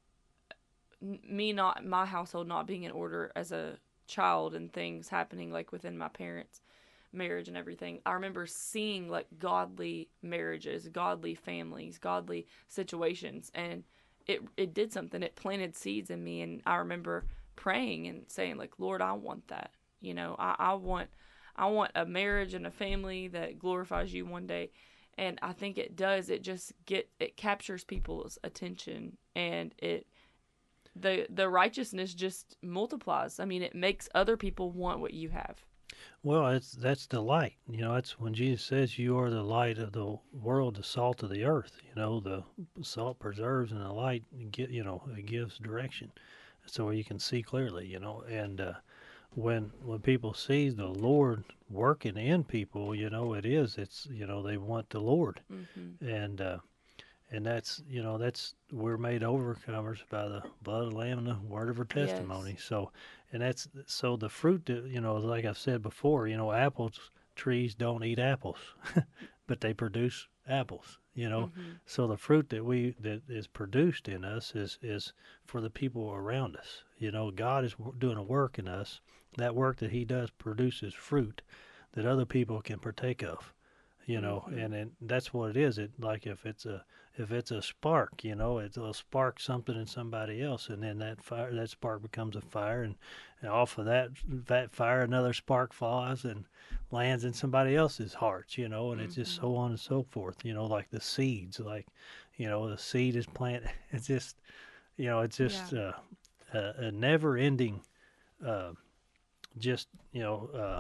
me not, my household not being in order as a child, and things happening like within my parents' marriage and everything. I remember seeing like godly marriages, godly families, godly situations, and it it did something. It planted seeds in me, and I remember praying and saying like, Lord, I want that. You know, I, I want I want a marriage and a family that glorifies you one day. And I think it does. It just get it captures people's attention, and it the the righteousness just multiplies. I mean, it makes other people want what you have. Well, it's that's the light. You know, that's when Jesus says you are the light of the world, the salt of the earth. You know, the salt preserves, and the light get you know it gives direction, so you can see clearly. You know, and uh, when when people see the Lord working in people, you know, it is it's you know they want the Lord, mm-hmm. and uh, and that's you know that's we're made overcomers by the blood of the Lamb and the word of our testimony. Yes. So. And that's so the fruit that, you know, like I've said before, you know, apples trees don't eat apples, but they produce apples, you know. Mm-hmm. So the fruit that we that is produced in us is is for the people around us. You know, God is doing a work in us. That work that He does produces fruit that other people can partake of. You know, mm-hmm. and, and that's what it is. It like if it's a if it's a spark, you know, it'll spark something in somebody else, and then that fire that spark becomes a fire, and, and off of that that fire another spark flies and lands in somebody else's hearts, you know, and mm-hmm. it's just so on and so forth. You know, like the seeds, like you know, the seed is planted. It's just, you know, it's just yeah. uh, a, a never-ending, uh, just you know, uh,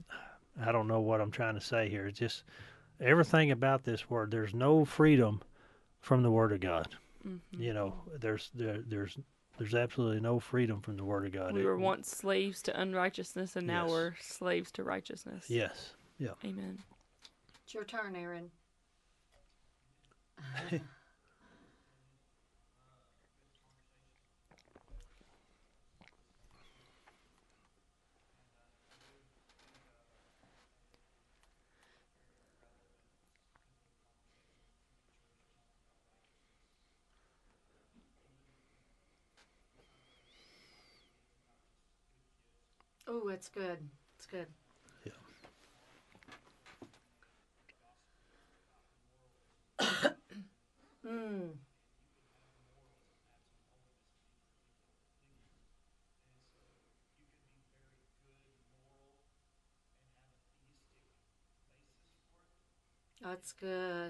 I don't know what I'm trying to say here. It's just. Everything about this word, there's no freedom from the Word of God. Mm-hmm. You know, there's there, there's there's absolutely no freedom from the Word of God. We were once slaves to unrighteousness, and now yes. we're slaves to righteousness. Yes. Yeah. Amen. It's your turn, Aaron. Oh, it's good. It's good. Yeah. mm. That's good.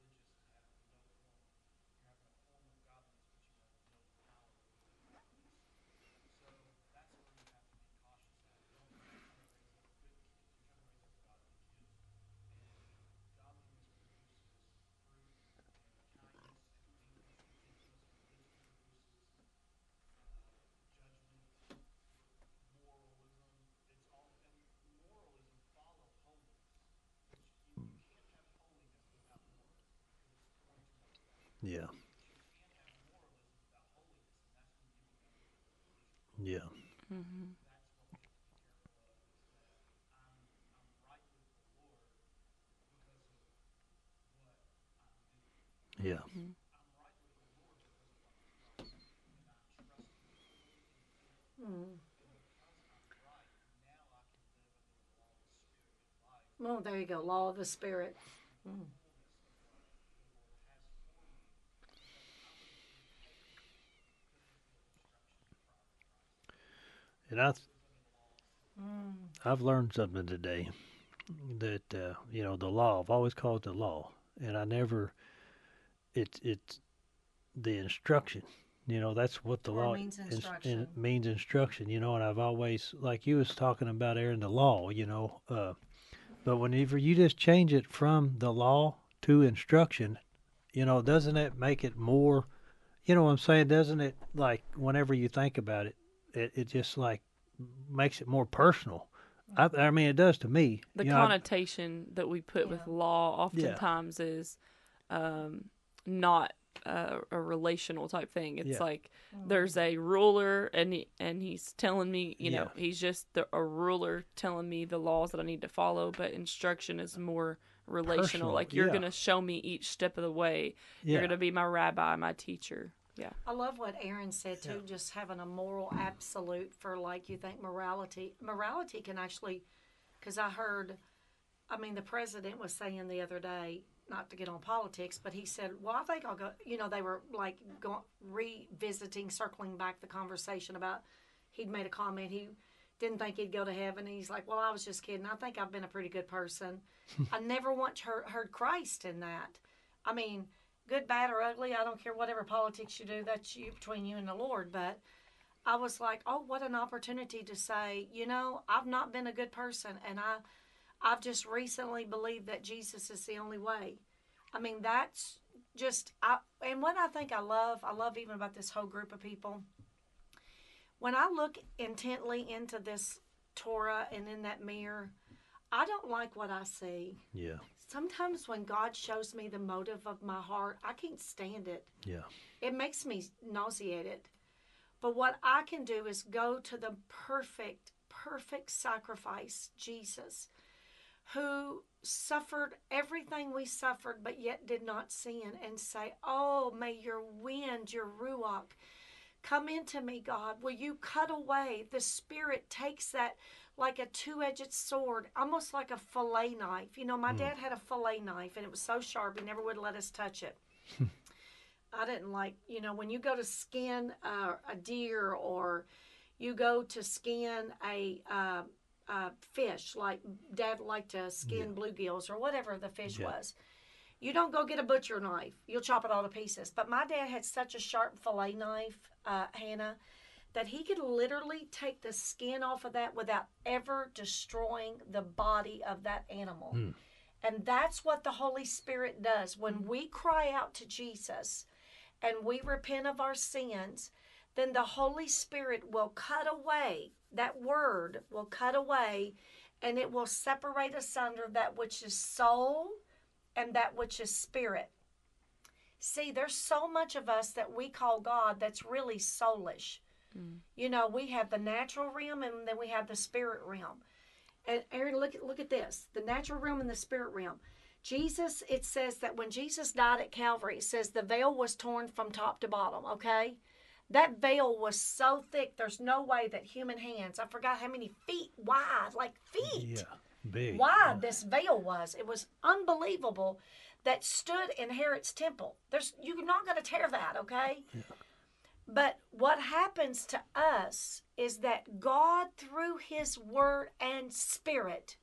Yeah. Yeah. Mm-hmm. Yeah. Mm-hmm. Mm. Oh, there you go. Law of the Spirit. Mm. And I, th- mm. I've learned something today that uh, you know the law. I've always called it the law, and I never. It's it's the instruction. You know, that's what the or law means instruction. In, in, means instruction. You know, and I've always like you was talking about, Aaron, the law. You know, uh, but whenever you just change it from the law to instruction, you know, doesn't it make it more? You know what I'm saying? Doesn't it like whenever you think about it? It, it just like makes it more personal. I, I mean, it does to me. The you connotation know, I, that we put yeah. with law oftentimes yeah. is um, not a, a relational type thing. It's Yeah. like there's a ruler, and he, and he's telling me, you know, Yeah. he's just the, a ruler telling me the laws that I need to follow. But instruction is more relational. Personal, Like you're yeah. gonna show me each step of the way. Yeah. You're gonna be my rabbi, my teacher. Yeah. I love what Aaron said too, just having a moral absolute for, like, you think morality. Morality can actually, because I heard, I mean, the president was saying the other day, not to get on politics, but he said, well, I think I'll go, you know, they were like going, revisiting, circling back the conversation about, he'd made a comment, he didn't think he'd go to heaven. And he's like, well, I was just kidding. I think I've been a pretty good person. I never once heard, heard Christ in that. I mean, good, bad, or ugly, I don't care whatever politics you do, that's you between you and the Lord. But I was like, oh, what an opportunity to say, you know, I've not been a good person, and I, I've just recently believed that Jesus is the only way. I mean, that's just, I, and what I think I love, I love even about this whole group of people, when I look intently into this Torah and in that mirror, I don't like what I see. Yeah. Sometimes when God shows me the motive of my heart, I can't stand it. Yeah. It makes me nauseated. But what I can do is go to the perfect, perfect sacrifice, Jesus, who suffered everything we suffered but yet did not sin, and say, oh, may your wind, your ruach, come into me, God. Will you cut away? The Spirit takes that like a two-edged sword, almost like a fillet knife. You know, my mm. dad had a fillet knife, and it was so sharp, he never would let us touch it. I didn't like, you know, when you go to skin uh, a deer, or you go to skin a, uh, a fish, like Dad liked to skin yeah. bluegills or whatever the fish yeah. was, you don't go get a butcher knife. You'll chop it all to pieces. But my dad had such a sharp fillet knife, uh, Hannah, that he could literally take the skin off of that without ever destroying the body of that animal. Mm. And that's what the Holy Spirit does. When we cry out to Jesus and we repent of our sins, then the Holy Spirit will cut away, that word will cut away, and it will separate asunder that which is soul and that which is spirit. See, there's so much of us that we call God that's really soulish. Mm. You know, we have the natural realm, and then we have the spirit realm. And Aaron, look at look at this. The natural realm and the spirit realm. Jesus, it says that when Jesus died at Calvary, it says the veil was torn from top to bottom, okay? That veil was so thick, there's no way that human hands, I forgot how many feet wide, like feet yeah, big. wide yeah. this veil was. It was unbelievable, that stood in Herod's temple. There's You're not going to tear that, okay? Yeah. But what happens to us is that God, through his word and spirit,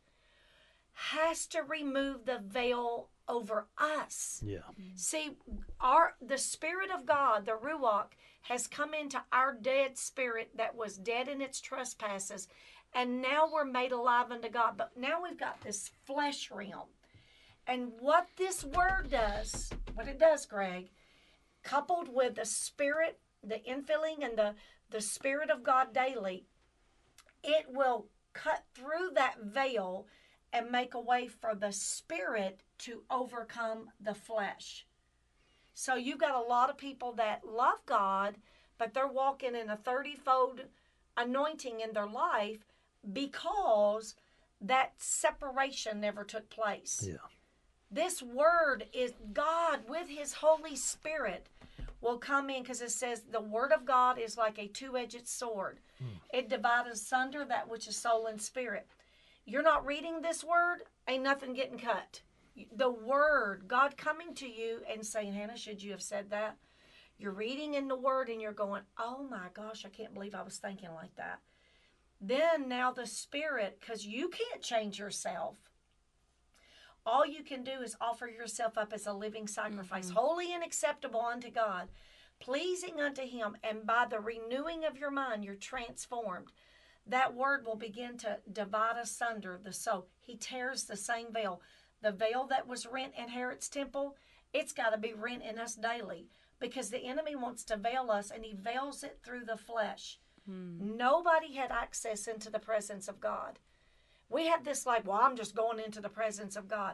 has to remove the veil over us. Yeah. See, our the Spirit of God, the Ruach, has come into our dead spirit that was dead in its trespasses, and now we're made alive unto God. But now we've got this flesh realm. And what this word does, what it does, Greg, coupled with the Spirit, the infilling and the, the Spirit of God daily, it will cut through that veil and make a way for the Spirit to overcome the flesh. So you've got a lot of people that love God, but they're walking in a thirty-fold anointing in their life because that separation never took place. Yeah. This word is God with his Holy Spirit will come in, because it says the word of God is like a two-edged sword. Mm. It divides asunder that which is soul and spirit. You're not reading this word, ain't nothing getting cut. The word, God coming to you and saying, Hannah, should you have said that? You're reading in the word and you're going, oh my gosh, I can't believe I was thinking like that. Then now the Spirit, because you can't change yourself. All you can do is offer yourself up as a living sacrifice, mm-hmm. holy and acceptable unto God, pleasing unto him, and by the renewing of your mind, you're transformed. That word will begin to divide asunder the soul. He tears the same veil. The veil that was rent in Herod's temple, it's got to be rent in us daily, because the enemy wants to veil us, and he veils it through the flesh. Hmm. Nobody had access into the presence of God. We have this like, well, I'm just going into the presence of God.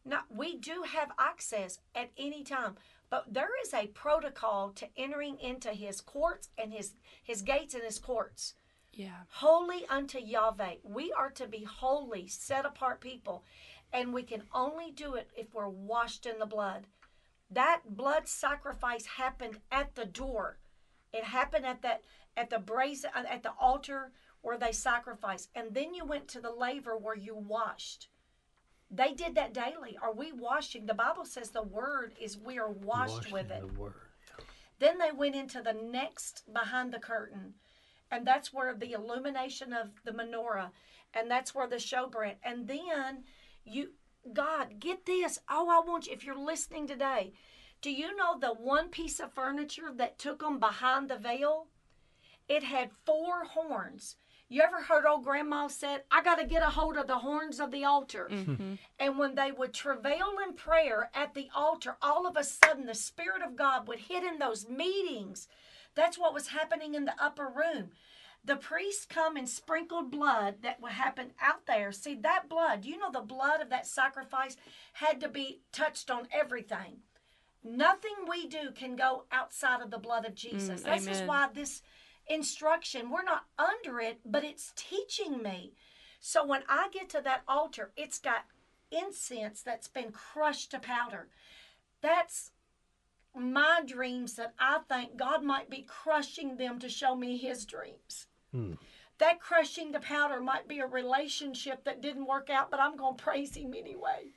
Now, we do have access at any time, but there is a protocol to entering into his courts and his, his gates and his courts. Yeah. Holy unto Yahweh. We are to be holy, set apart people, and we can only do it if we're washed in the blood. That blood sacrifice happened at the door. It happened at that at the brazen at the altar where they sacrificed, and then you went to the laver where you washed. They did that daily. Are we washing? The Bible says the word is we are washed, Washed with in it. the word. Yeah. Then they went into the next behind the curtain. And that's where the illumination of the menorah, and that's where the showbread. And then you, God, get this. Oh, I want you, if you're listening today, do you know the one piece of furniture that took them behind the veil? It had four horns. You ever heard old grandma said, I got to get a hold of the horns of the altar. Mm-hmm. And when they would travail in prayer at the altar, all of a sudden the Spirit of God would hit in those meetings. That's what was happening in the upper room. The priests come and sprinkled blood that would happen out there. See, that blood, you know, the blood of that sacrifice had to be touched on everything. Nothing we do can go outside of the blood of Jesus. Mm, This is amen. why this instruction, we're not under it, but it's teaching me. So when I get to that altar, it's got incense that's been crushed to powder. That's my dreams that I think God might be crushing them to show me his dreams. Hmm. That crushing to powder might be a relationship that didn't work out, but I'm going to praise him anyway.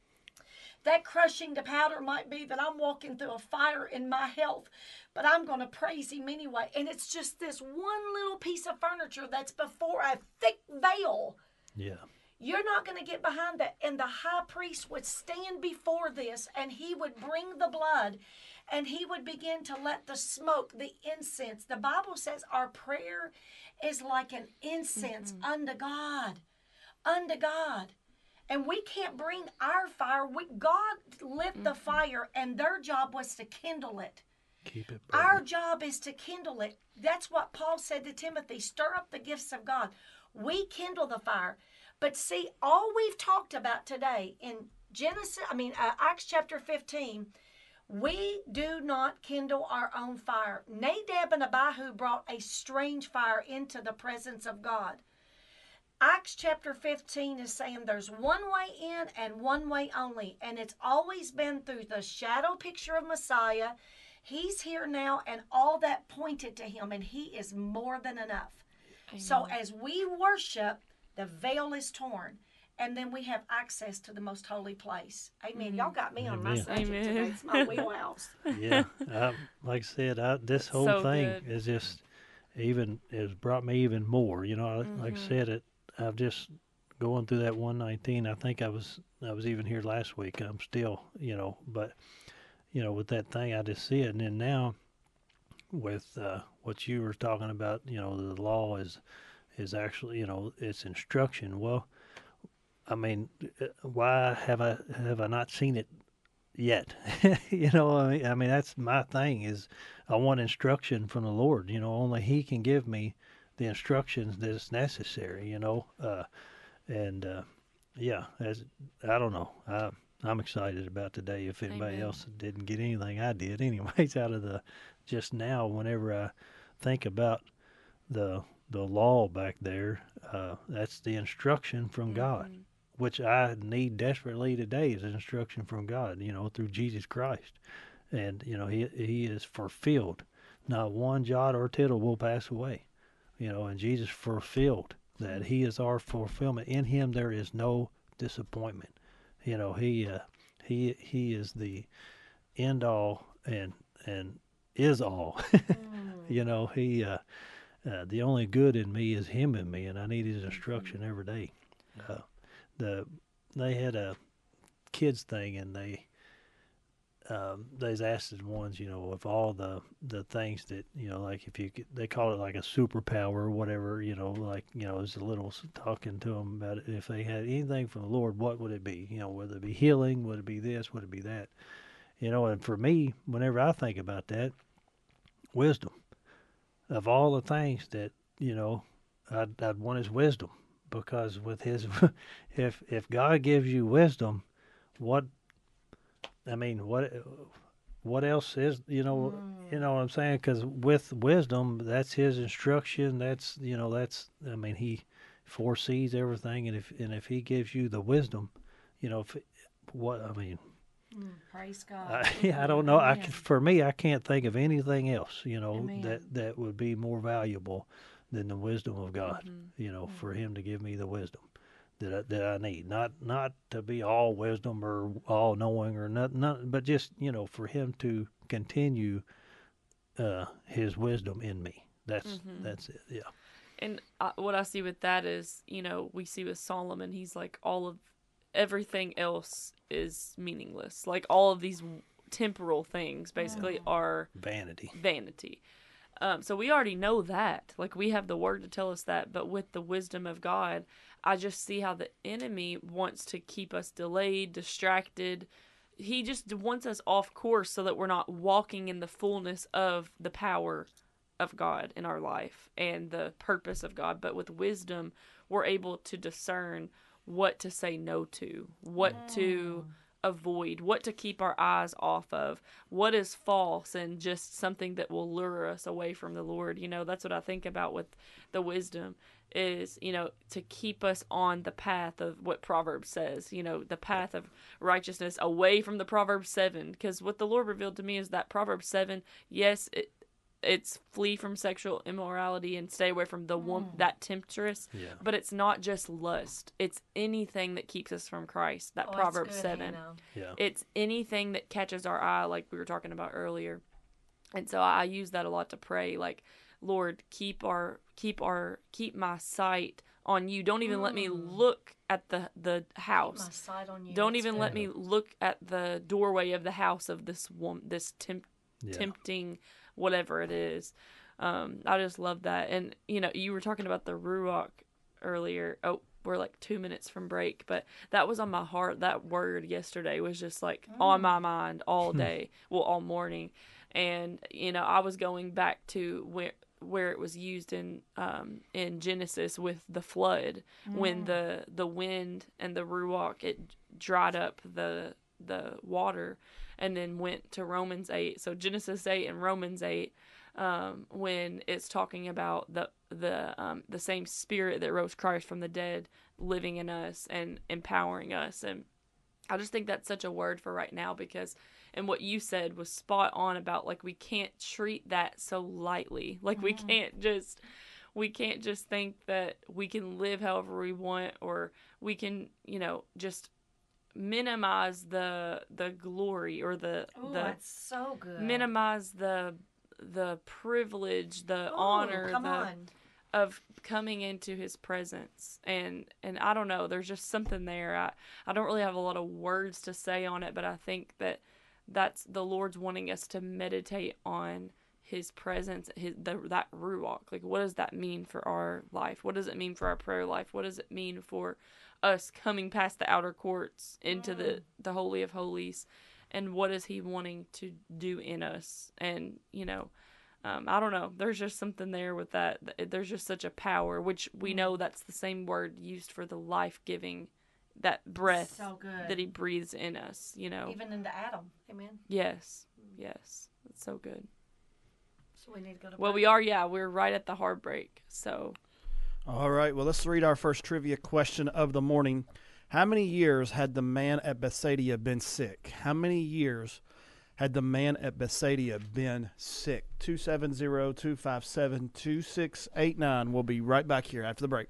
That crushing to powder might be that I'm walking through a fire in my health, but I'm going to praise him anyway. And it's just this one little piece of furniture that's before a thick veil. Yeah. You're not going to get behind that. And the high priest would stand before this, and he would bring the blood, and he would begin to let the smoke, the incense. The Bible says our prayer is like an incense mm-hmm. unto God, unto God. And we can't bring our fire. We, God lit mm-hmm. the fire, and their job was to kindle it. Keep it burning. Our job is to kindle it. That's what Paul said to Timothy, stir up the gifts of God. We kindle the fire. But see, all we've talked about today in Genesis, I mean, uh, Acts chapter fifteen, we do not kindle our own fire. Nadab and Abihu brought a strange fire into the presence of God. Acts chapter fifteen is saying there's one way in and one way only. And it's always been through the shadow picture of Messiah. He's here now, and all that pointed to him, and he is more than enough. Amen. So as we worship, the veil is torn, and then we have access to the most holy place. Amen. Mm. Y'all got me on my subject Amen. today. It's my wheelhouse. Yeah. I, like I said, I, this whole so thing good. is just even, has brought me even more. You know, Mm-hmm. like I said, it. I've just going through that one nineteen. I think I was, I was even here last week. I'm still, you know, but, you know, with that thing, I just see it. And then now with uh, what you were talking about, you know, the law is, is actually, you know, it's instruction. Well, I mean, why have I have I not seen it yet? you know, I mean, I mean, that's my thing is I want instruction from the Lord. You know, only He can give me the instructions that's necessary. You know, uh, and uh, yeah, as I don't know, I, I'm excited about today. If anybody Amen. else didn't get anything, I did. Anyways, out of the just now, whenever I think about the the law back there, uh, that's the instruction from mm-hmm. God, which I need desperately today is instruction from God, you know, through Jesus Christ. And, you know, he he is fulfilled. Not one jot or tittle will pass away, you know, and Jesus fulfilled that. He is our fulfillment. In him there is no disappointment. You know, he uh, he he is the end all and, and is all. mm. You know, he... Uh, Uh, the only good in me is him in me, and I need his instruction every day. Uh, the they had a kids thing, and they um, they asked the ones, you know, of all the the things that, you know, like if you could, they call it like a superpower or whatever, you know, like, you know, there's a little talking to them about it. If they had anything from the Lord, what would it be? You know, whether it be healing, would it be this, would it be that? You know, and for me, whenever I think about that, wisdom. Of all the things that, you know, I'd, I'd want his wisdom, because with his, if if God gives you wisdom, what I mean, what what else is, you know, Mm. you know what I'm saying? Because with wisdom, that's his instruction. That's, you know, that's, I mean, he foresees everything. And if, and if he gives you the wisdom, you know, if, what, I mean, Mm, praise God. I, yeah, I don't know. I Amen. can, for me, I can't think of anything else, you know, Amen. that, that would be more valuable than the wisdom of God, Mhm. you know, Mm. for him to give me the wisdom that I, that I need. Not not to be all wisdom or all knowing or not, not, but just, you know, for him to continue uh, his wisdom in me. That's Mhm. that's it. Yeah. And uh, what I see with that is, you know, we see with Solomon, he's like, all of everything else is meaningless. Like all of these temporal things basically Mm. are Vanity. vanity. Um, so we already know that. Like we have the word to tell us that. But with the wisdom of God, I just see how the enemy wants to keep us delayed, distracted. He just wants us off course so that we're not walking in the fullness of the power of God in our life and the purpose of God. But with wisdom, we're able to discern what to say no to, what to avoid, what to keep our eyes off of, what is false and just something that will lure us away from the Lord. You know, that's what I think about with the wisdom is, you know, to keep us on the path of what Proverbs says, you know, the path of righteousness away from the Proverbs seven. Because what the Lord revealed to me is that Proverbs seven, yes, it, it's flee from sexual immorality and stay away from the one that temptress, Yeah. but it's not just lust. It's anything that keeps us from Christ. That Oh, that's Proverbs good, seven. Hannah. Yeah. It's anything that catches our eye, like we were talking about earlier. And so I use that a lot to pray, like, Lord, keep our keep our keep my sight on you. Don't even let me Mm. look at the the Keep my house. sight on you. Don't That's even let good. me look at the doorway of the house of this woman, this temp- Yeah. tempting whatever it is. Um, I just love that. And you know, you were talking about the ruach earlier. Oh, we're like two minutes from break, but that was on my heart. That word yesterday was just like on my mind all day, well, all morning. And you know, I was going back to where where it was used in um, in Genesis with the flood, when the the wind and the ruach, it dried up the the water, and then went to Romans eight. So Genesis eight and Romans eight. Um, when it's talking about the the um, the same spirit that rose Christ from the dead living in us and empowering us. And I just think that's such a word for right now, because and what you said was spot on about, like, we can't treat that so lightly. Like, we can't just we can't just think that we can live however we want, or we can, you know, just minimize the the glory or the Ooh, the that's so good. minimize the the privilege, the Ooh, honor, come the on. of coming into his presence. And and I don't know, there's just something there. I I don't really have a lot of words to say on it, but I think that that's the Lord's wanting us to meditate on his presence, his the, that ruach. Like, what does that mean for our life? What does it mean for our prayer life? What does it mean for us coming past the outer courts into Mm. the the holy of holies? And what is he wanting to do in us? And, you know, um, I don't know. There's just something there with that. There's just such a power, which we know that's the same word used for the life-giving, that breath So good. that he breathes in us, you know. Even into Adam. Amen. Yes. Yes. It's so good. So we need to go to Well, break. we are, yeah, we're right at the hard break. So, All right, well, let's read our first trivia question of the morning. How many years had the man at Bethsaida been sick? How many years had the man at Bethsaida been sick? two seven zero, two five seven, two six eight nine. We'll be right back here after the break.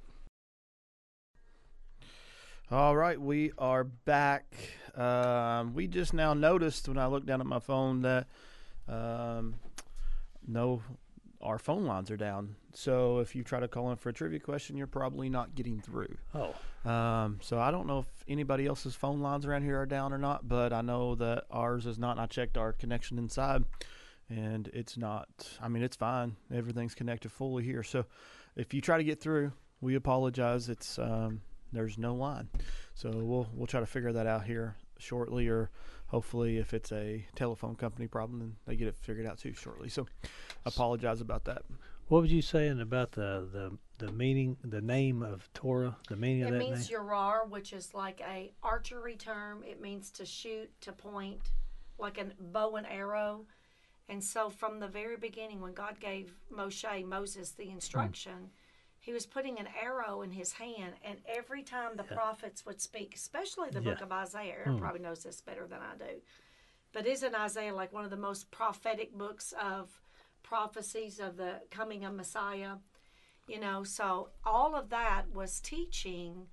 All right, we are back. Um, we just now noticed when I looked down at my phone that um, no, our phone lines are down. So if you try to call in for a trivia question, you're probably not getting through. Oh. Um, so I don't know if anybody else's phone lines around here are down or not, but I know that ours is not. And I checked our connection inside, and it's not. I mean, it's fine. Everything's connected fully here. So if you try to get through, we apologize. It's um, there's no line. So we'll we'll try to figure that out here shortly, or hopefully if it's a telephone company problem, then they get it figured out too shortly. So apologize about that. What was you saying about the, the, the meaning, the name of Torah, the meaning It of that means name? Yarar, which is like a archery term. It means to shoot, to point, like a bow and arrow. And so from the very beginning, when God gave Moshe, Moses, the instruction, mm. he was putting an arrow in his hand. And every time the yeah. prophets would speak, especially the yeah. book of Isaiah, Aaron mm. probably knows this better than I do. But isn't Isaiah like one of the most prophetic books of prophecies of the coming of Messiah? You know, so all of that was teaching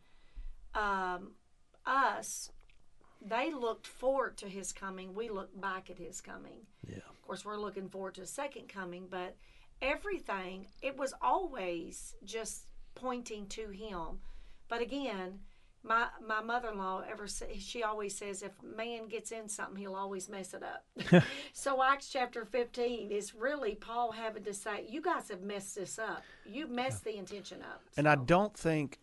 um, us. They looked forward to his coming. We look back at his coming. Yeah. Of course, we're looking forward to his second coming, but everything, it was always just pointing to him. But again, my my mother-in-law ever say, she always says, if man gets in something, he'll always mess it up. So Acts chapter fifteen is really Paul having to say, you guys have messed this up. You messed the intention up. So. And I don't think,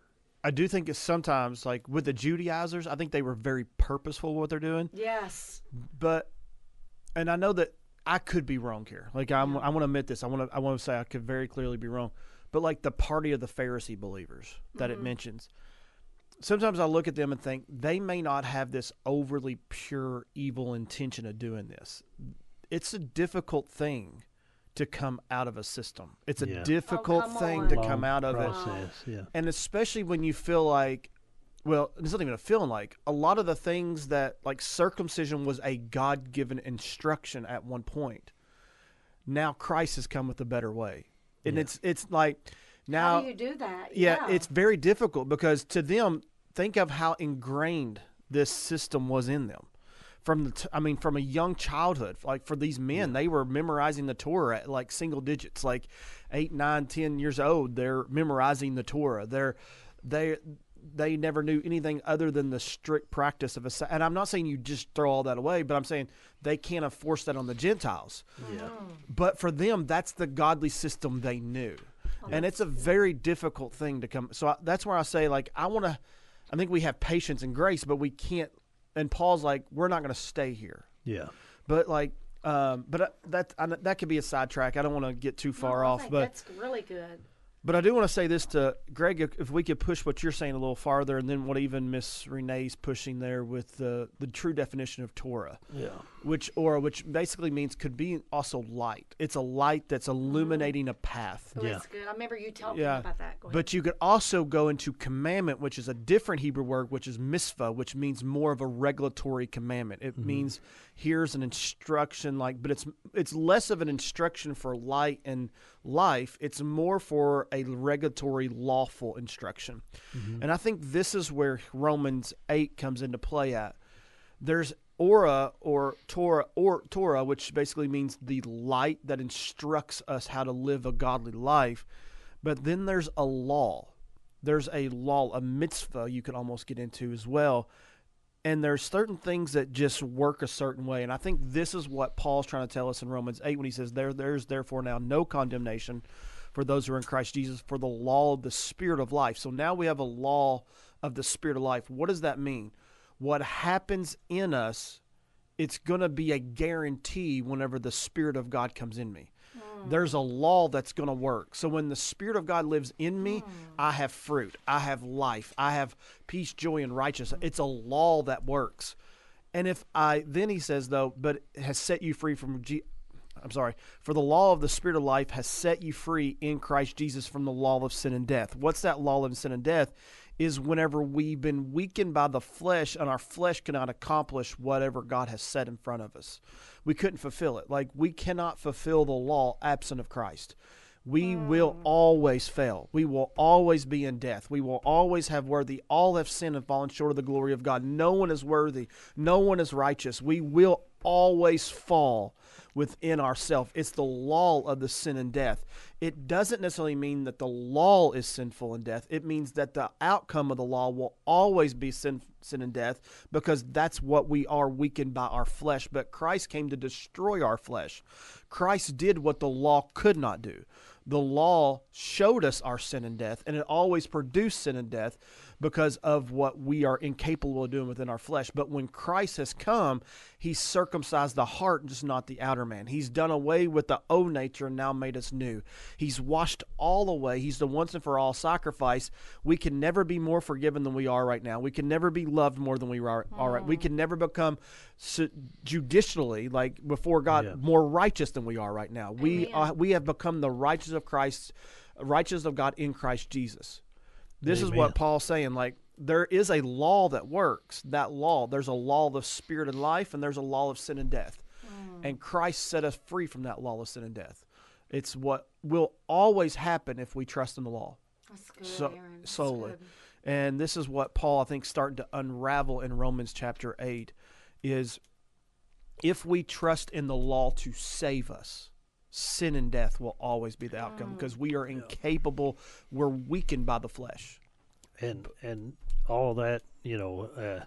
I do think it's sometimes, like with the Judaizers, I think they were very purposeful what they're doing. Yes. But, and I know that I could be wrong here. Like I'm, Yeah. I want to admit this. I want to, I want to say I could very clearly be wrong. But like the party of the Pharisee believers that Mm-hmm. it mentions, sometimes I look at them and think they may not have this overly pure evil intention of doing this. It's a difficult thing to come out of a system. It's a Yeah. difficult Oh, come thing on. to Long come out of it. process, yeah. And especially when you feel like, well, it's not even a feeling like, a lot of the things that, like circumcision was a God-given instruction at one point. Now Christ has come with a better way. And Yeah. it's it's like, now, How do you do that? yeah, it's very difficult because to them, think of how ingrained this system was in them. From the, t- I mean, from a young childhood, like for these men, they were memorizing the Torah at like single digits, like eight, nine, ten years old. They're memorizing the Torah. They're, they, they never knew anything other than the strict practice of a. And I'm not saying you just throw all that away, but I'm saying they can't have forced that on the Gentiles. Yeah. But for them, that's the godly system they knew, and it's a very difficult thing to come. So I, that's where I say, like, I want to. I think we have patience and grace, but we can't. And Paul's like, we're not going to stay here. Yeah. But like, um, but uh, that I, that could be a sidetrack. I don't want to get too far No, I off, think but that's really good. but I do want to say this to Greg, if, if we could push what you're saying a little farther, and then what even Miss Renee's pushing there with the the true definition of Torah, Yeah. which or which basically means could be also light. It's a light that's illuminating a path. Oh, Yeah. that's good. I remember you talking Yeah. about that. Go ahead. But you could also go into commandment, which is a different Hebrew word, which is mitzvah, which means more of a regulatory commandment. It means here's an instruction, like, but it's it's less of an instruction for light and life. It's more for a regulatory, lawful instruction. And I think this is where Romans eight comes into play at. There's Ora or Torah, or Torah, which basically means the light that instructs us how to live a godly life. But then there's a law. There's a law, a mitzvah you could almost get into as well. And there's certain things that just work a certain way. And I think this is what Paul's trying to tell us in Romans eight when he says, there, there's therefore now no condemnation for those who are in Christ Jesus, for the law of the Spirit of life. So now we have a law of the Spirit of life. What does that mean? What happens in us, it's going to be a guarantee whenever the Spirit of God comes in me. There's a law that's going to work. So when the Spirit of God lives in me, I have fruit. I have life. I have peace, joy, and righteousness. It's a law that works. And if I, then he says, though, but it has set you free from, G, I'm sorry, for the law of the Spirit of life has set you free in Christ Jesus from the law of sin and death. What's that law of sin and death? Is whenever we've been weakened by the flesh and our flesh cannot accomplish whatever God has set in front of us. We couldn't fulfill it. Like, we cannot fulfill the law absent of Christ. We will always fail. We will always be in death. We will always have worthy. All have sinned and fallen short of the glory of God. No one is worthy. No one is righteous. We will always fall within ourselves. It's the law of the sin and death. It doesn't necessarily mean that the law is sinful and death. It means that the outcome of the law will always be sin, sin and death, because that's what we are, weakened by our flesh. But Christ came to destroy our flesh. Christ did what the law could not do. The law showed us our sin and death, and it always produced sin and death. because of what we are incapable of doing within our flesh. But when Christ has come, he's circumcised the heart, just not the outer man. He's done away with the old nature and now made us new. He's washed all away. He's the once and for all sacrifice. We can never be more forgiven than we are right now. We can never be loved more than we are, are right. We can never become su- judicially, like before God, Yeah. more righteous than we are right now. We Amen. uh, we have become the righteous of Christ, righteous of God in Christ Jesus. This is Amen. what Paul's saying. Like, there is a law that works. That law, there's a law of spirit and life, and there's a law of sin and death. And Christ set us free from that law of sin and death. It's what will always happen if we trust in the law. That's good, So- Aaron. That's solely. good. And this is what Paul, I think, starting to unravel in Romans chapter eight, is if we trust in the law to save us, sin and death will always be the outcome because we are incapable, we're weakened by the flesh. and and all that, you know, uh,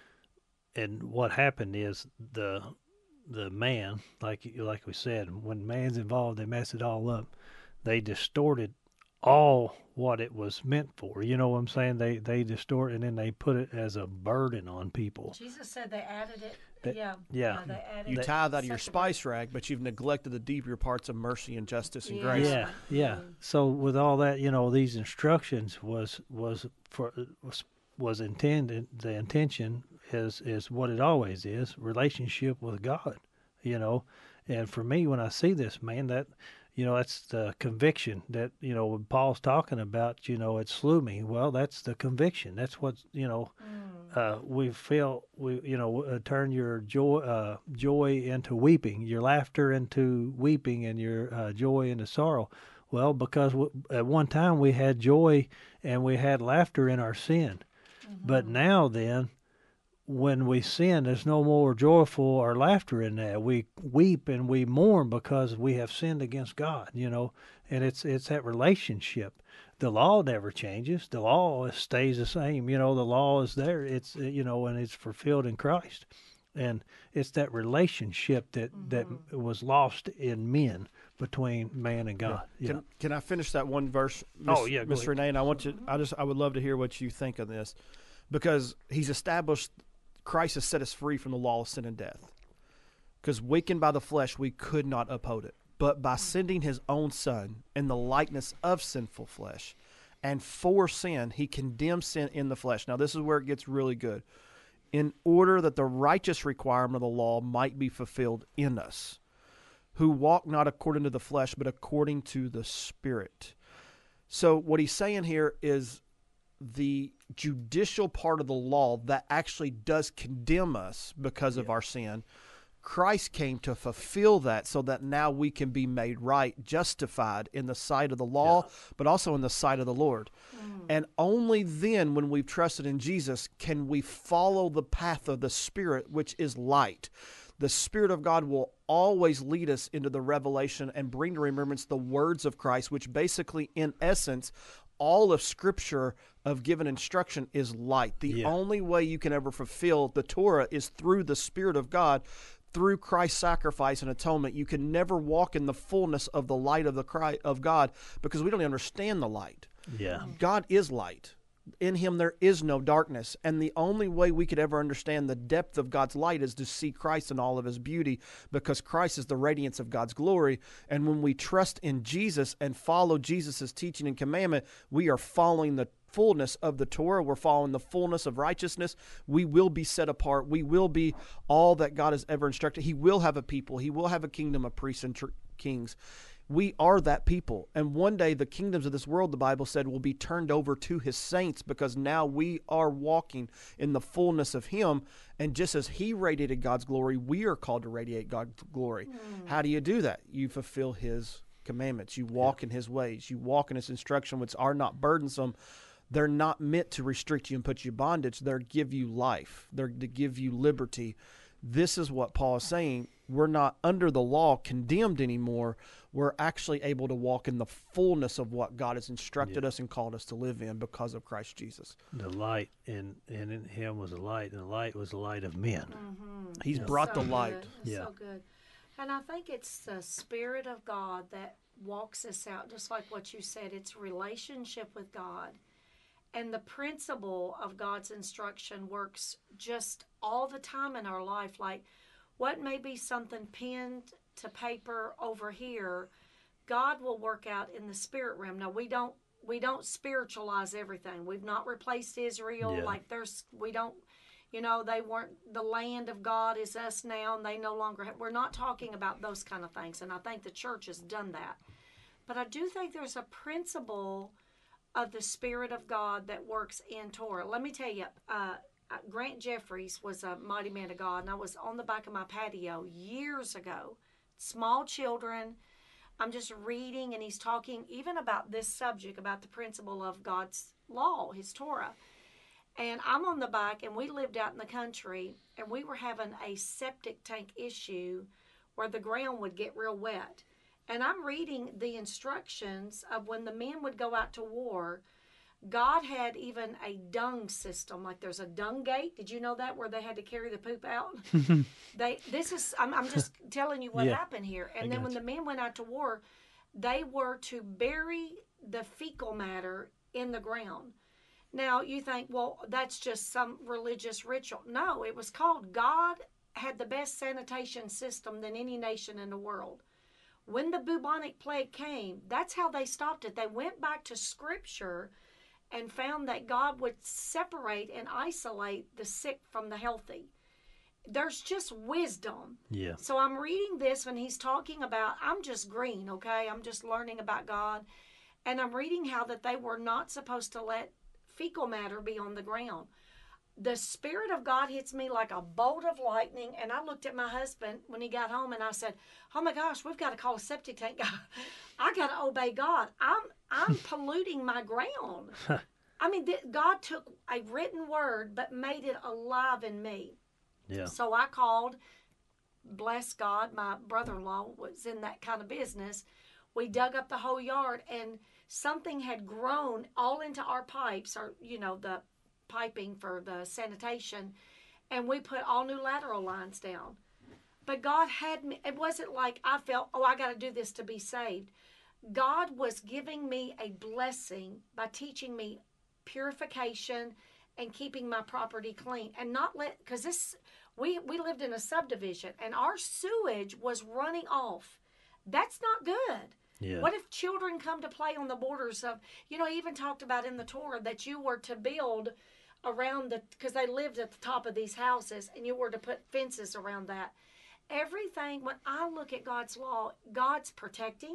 and what happened is the the man, like like we said, when man's involved, they mess it all up. They distorted all what it was meant for. You know what I'm saying? They they distort and then they put it as a burden on people. Jesus said they added it. That- yeah. yeah. they added You it tithe out of your separately. spice rag, but you've neglected the deeper parts of mercy and justice and Yeah. grace. Yeah, yeah. Mm. So with all that, you know, these instructions was was for was was intended. The intention is is what it always is: relationship with God. You know, and for me, when I see this, man, that you know, that's the conviction that you know when Paul's talking about. You know, it slew me. Well, that's the conviction. That's what you know. Uh, we feel we you know uh, turn your joy uh, joy into weeping, your laughter into weeping, and your uh, joy into sorrow. Well, because w- at one time we had joy and we had laughter in our sin, but now then, when we sin, there's no more joyful or laughter in that. We weep and we mourn because we have sinned against God. You know, and it's it's that relationship. The law never changes. The law stays the same. You know, the law is there. It's uh, you know, and it's fulfilled in Christ, and it's that relationship that that was lost in men between man and God. Yeah. Can can I finish that one verse? Miss, Oh, yeah, go Miss ahead. Renee, and I want you. I just I would love to hear what you think of this, because he's established. Christ has set us free from the law of sin and death. Because weakened by the flesh, we could not uphold it. But by sending his own Son in the likeness of sinful flesh, and for sin, he condemned sin in the flesh. Now, this is where it gets really good. In order that the righteous requirement of the law might be fulfilled in us, who walk not according to the flesh, but according to the Spirit. So what he's saying here is the judicial part of the law that actually does condemn us because of our sin. Christ came to fulfill that so that now we can be made right, justified in the sight of the law, but also in the sight of the Lord. And only then, when we've trusted in Jesus, can we follow the path of the Spirit, which is light. The Spirit of God will always lead us into the revelation and bring to remembrance the words of Christ, which basically, in essence, all of Scripture of given instruction is light. The Yeah. only way you can ever fulfill the Torah is through the Spirit of God, through Christ's sacrifice and atonement. You can never walk in the fullness of the light of the Christ, of God, because we don't understand the light. Yeah. God is light. In him there is no darkness. And the only way we could ever understand the depth of God's light is to see Christ in all of his beauty, because Christ is the radiance of God's glory. And when we trust in Jesus and follow Jesus' teaching and commandment, we are following the fullness of the Torah. We're following the fullness of righteousness. We will be set apart. We will be all that God has ever instructed. He will have a people. He will have a kingdom of priests and tr- kings. We are that people. And one day the kingdoms of this world, the Bible said, will be turned over to his saints, because now we are walking in the fullness of him. And just as he radiated God's glory, we are called to radiate God's glory. How do you do that? You fulfill his commandments. You walk in his ways. You walk in his instruction, which are not burdensome. They're not meant to restrict you and put you in bondage. They're to give you life. They're to give you liberty. This is what Paul is saying. We're not under the law condemned anymore. We're actually able to walk in the fullness of what God has instructed Yeah. us and called us to live in because of Christ Jesus. The light, and and in him was a light, and the light was the light of men. He's Yeah. brought so the light. Good. It's Yeah. so good. And I think it's the Spirit of God that walks us out, just like what you said. It's relationship with God. And the principle of God's instruction works just all the time in our life. Like what may be something pinned to paper over here, God will work out in the spirit realm. Now we don't we don't spiritualize everything. We've not replaced Israel. Yeah. Like there's we don't, you know, they weren't, the land of God is us now, and they no longer have, we're not talking about those kind of things. And I think the church has done that. But I do think there's a principle of the Spirit of God that works in Torah. Let me tell you, uh, Grant Jeffries was a mighty man of God, and I was on the back of my patio years ago. Small children, I'm just reading, and he's talking even about this subject, about the principle of God's law, his Torah. And I'm on the back, and we lived out in the country, and we were having a septic tank issue where the ground would get real wet. And I'm reading the instructions of when the men would go out to war. God had even a dung system, like there's a dung gate. Did you know that, where they had to carry the poop out? they. This is. I'm, I'm just telling you what Yeah, happened here. I And then got when you. the men went out to war, they were to bury the fecal matter in the ground. Now you think, well, that's just some religious ritual. No, it was called, God had the best sanitation system than any nation in the world. When the bubonic plague came, that's how they stopped it. They went back to Scripture and found that God would separate and isolate the sick from the healthy. There's just wisdom. Yeah. So I'm reading this when he's talking about, I'm just green, okay? I'm just learning about God. And I'm reading how that they were not supposed to let fecal matter be on the ground. The Spirit of God hits me like a bolt of lightning, and I looked at my husband when he got home, and I said, oh my gosh, we've got to call a septic tank guy. I got to obey God. I'm I'm polluting my ground. I mean, th- God took a written word but made it alive in me. Yeah. So I called, bless God, my brother-in-law was in that kind of business. We dug up the whole yard, and something had grown all into our pipes, or, you know, the piping for the sanitation, and we put all new lateral lines down. But God had me, it wasn't like I felt, oh, I got to do this to be saved. God was giving me a blessing by teaching me purification and keeping my property clean, and not let, because this, we, we lived in a subdivision, and our sewage was running off. That's not good. Yeah. What if children come to play on the borders of, you know, I even talked about in the Torah that you were to build around the, because they lived at the top of these houses, and you were to put fences around that. Everything, when I look at God's law, God's protecting,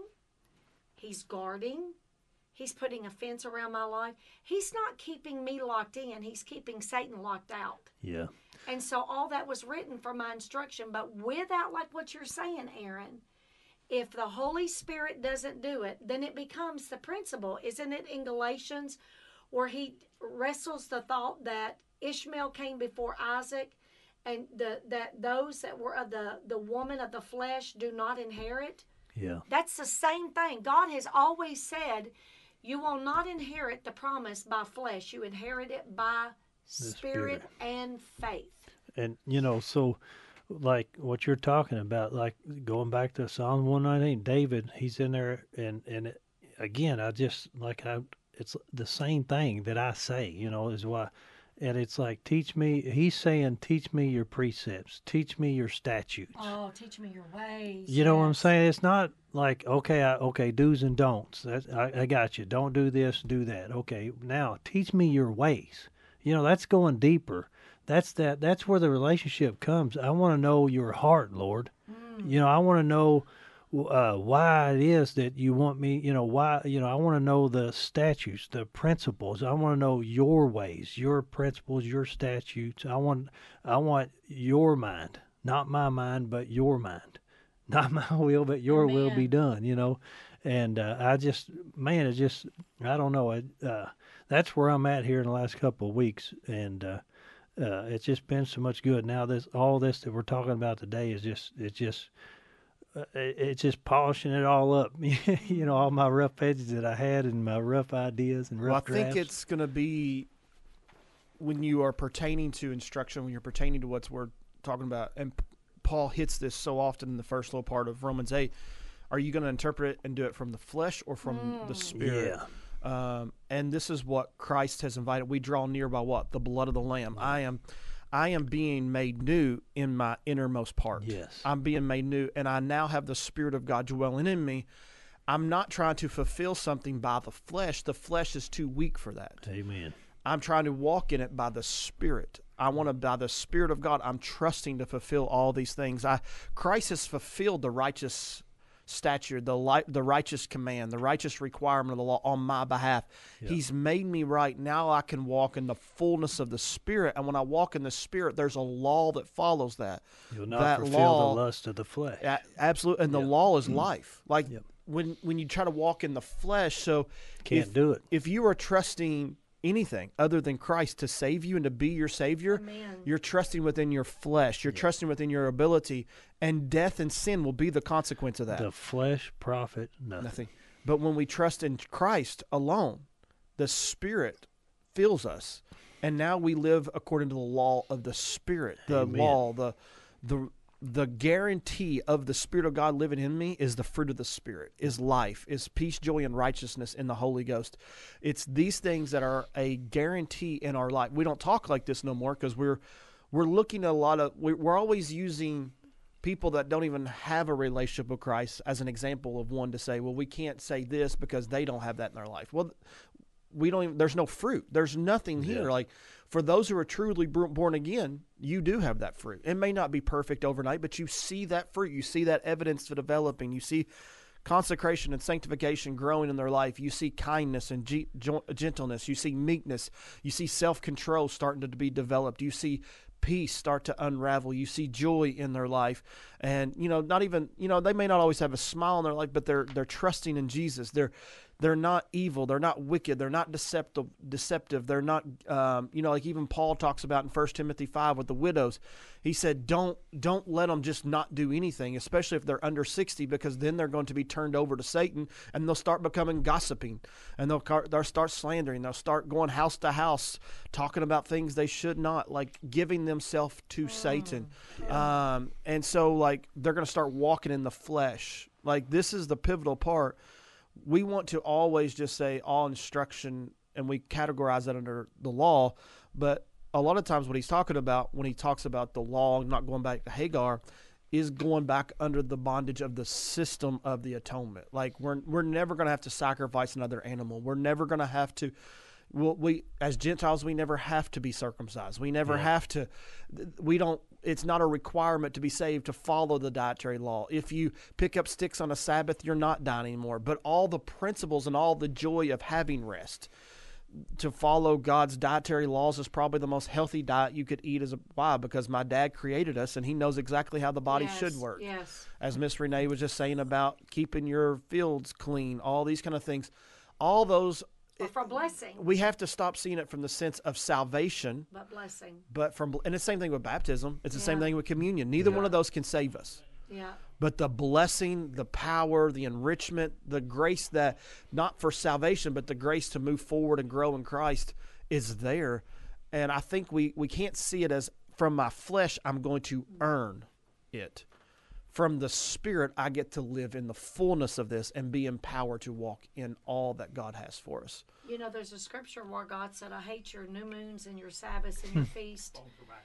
He's guarding, He's putting a fence around my life. He's not keeping me locked in, He's keeping Satan locked out. Yeah. And so all that was written for my instruction, but without, like what you're saying, Aaron, if the Holy Spirit doesn't do it, then it becomes the principle. Isn't it in Galatians where he wrestles the thought that Ishmael came before Isaac, and the, that those that were of the, the woman of the flesh do not inherit? Yeah. That's the same thing. God has always said, you will not inherit the promise by flesh. You inherit it by spirit, Spirit. and faith. And, you know, so like what you're talking about, like going back to Psalm one nineteen, David, he's in there, and, and it, again, I just, like, I, it's the same thing that I say, you know, is why, and it's like, teach me, he's saying, teach me your precepts, teach me your statutes. Oh, teach me your ways. You know what I'm yes. saying? It's not like, okay, I, okay, do's and don'ts. That's, I, I got you. Don't do this, do that. Okay, now teach me your ways. You know, that's going deeper. That's that. That's where the relationship comes. I want to know your heart, Lord. Mm. You know, I want to know uh, why it is that you want me. You know, why. You know, I want to know the statutes, the principles. I want to know your ways, your principles, your statutes. I want. I want your mind, not my mind, but your mind. Not my will, but your will be Amen. done. You know, and uh, I just, man, it just, I don't know. It, uh, that's where I'm at here in the last couple of weeks, and. Uh, Uh, it's just been so much good. Now this, all this that we're talking about today is just, it's just, uh, it, it's just polishing it all up. You know, all my rough edges that I had and my rough ideas and Well, I rough think drafts. it's going to be when you are pertaining to instruction, when you're pertaining to what we're talking about, and Paul hits this so often in the first little part of Romans eight, are you going to interpret it and do it from the flesh or from the Mm. spirit? Yeah. Um, and this is what Christ has invited. We draw near by what? The blood of the Lamb. I am I am being made new in my innermost part. Yes. I'm being made new, and I now have the Spirit of God dwelling in me. I'm not trying to fulfill something by the flesh. The flesh is too weak for that. Amen. I'm trying to walk in it by the Spirit. I want to, by the Spirit of God, I'm trusting to fulfill all these things. I Christ has fulfilled the righteous stature, the li- the righteous command, the righteous requirement of the law on my behalf. Yeah. He's made me right. Now I can walk in the fullness of the Spirit. And when I walk in the Spirit, there's a law that follows that. You'll not that fulfill law, the lust of the flesh. a- absolutely. And the Yep. law is life. Like Yep. when, when you try to walk in the flesh, so Can't if, do it. if you are trusting anything other than Christ to save you and to be your Savior, Amen. you're trusting within your flesh. You're trusting within your ability, and death and sin will be the consequence of that. The flesh profit nothing. Nothing. But when we trust in Christ alone, the Spirit fills us, and now we live according to the law of the Spirit. The Amen. law, the the the guarantee of the Spirit of God living in me is the fruit of the Spirit, is life, is peace, joy, and righteousness in the Holy Ghost. It's these things that are a guarantee in our life. We don't talk like this no more because we're we're looking at a lot of we- we're always using people that don't even have a relationship with Christ as an example of one to say, well, we can't say this because they don't have that in their life. Well, we don't even, there's no fruit. There's nothing here. Yeah. Like for those who are truly br- born again, you do have that fruit. It may not be perfect overnight, but you see that fruit. You see that evidence of developing. You see consecration and sanctification growing in their life. You see kindness and ge- jo- gentleness. You see meekness. You see self-control starting to be developed. You see peace start to unravel. You see joy in their life. And, you know, not even, you know, they may not always have a smile in their life, but they're they're trusting in Jesus. They're they're not evil. They're not wicked. They're not deceptive. Deceptive. They're not, um, you know, like even Paul talks about in First Timothy five with the widows. He said, don't don't let them just not do anything, especially if they're under sixty, because then they're going to be turned over to Satan, and they'll start becoming gossiping, and they'll, car- they'll start slandering. They'll start going house to house, talking about things they should not, like giving themselves to Satan. Um, and so, like, they're going to start walking in the flesh. Like, this is the pivotal part. We want to always just say all instruction, and we categorize that under the law. But a lot of times what he's talking about when he talks about the law, not going back to Hagar, is going back under the bondage of the system of the atonement. Like we're we're never going to have to sacrifice another animal. We're never going to have to. Well, we as Gentiles, we never have to be circumcised. We never Yeah. have to. We don't. It's not a requirement to be saved to follow the dietary law. If you pick up sticks on a Sabbath, you're not dying anymore. But all the principles and all the joy of having rest, to follow God's dietary laws is probably the most healthy diet you could eat. As a why? Because my dad created us, and he knows exactly how the body Yes, should work. Yes. As Miss Renee was just saying about keeping your fields clean, all these kind of things, all those. Or for blessing, We have to stop seeing it from the sense of salvation, but blessing. but from and it's the same thing with baptism. It's the same Yeah. thing with communion. Neither one of those can save us. Yeah. But the blessing, the power, the enrichment, the grace that, not for salvation, but the grace to move forward and grow in Christ is there. And I think we, we can't see it as from my flesh, I'm going to earn it. From the Spirit, I get to live in the fullness of this and be empowered to walk in all that God has for us. You know, there's a scripture where God said, I hate your new moons and your Sabbaths and your feast.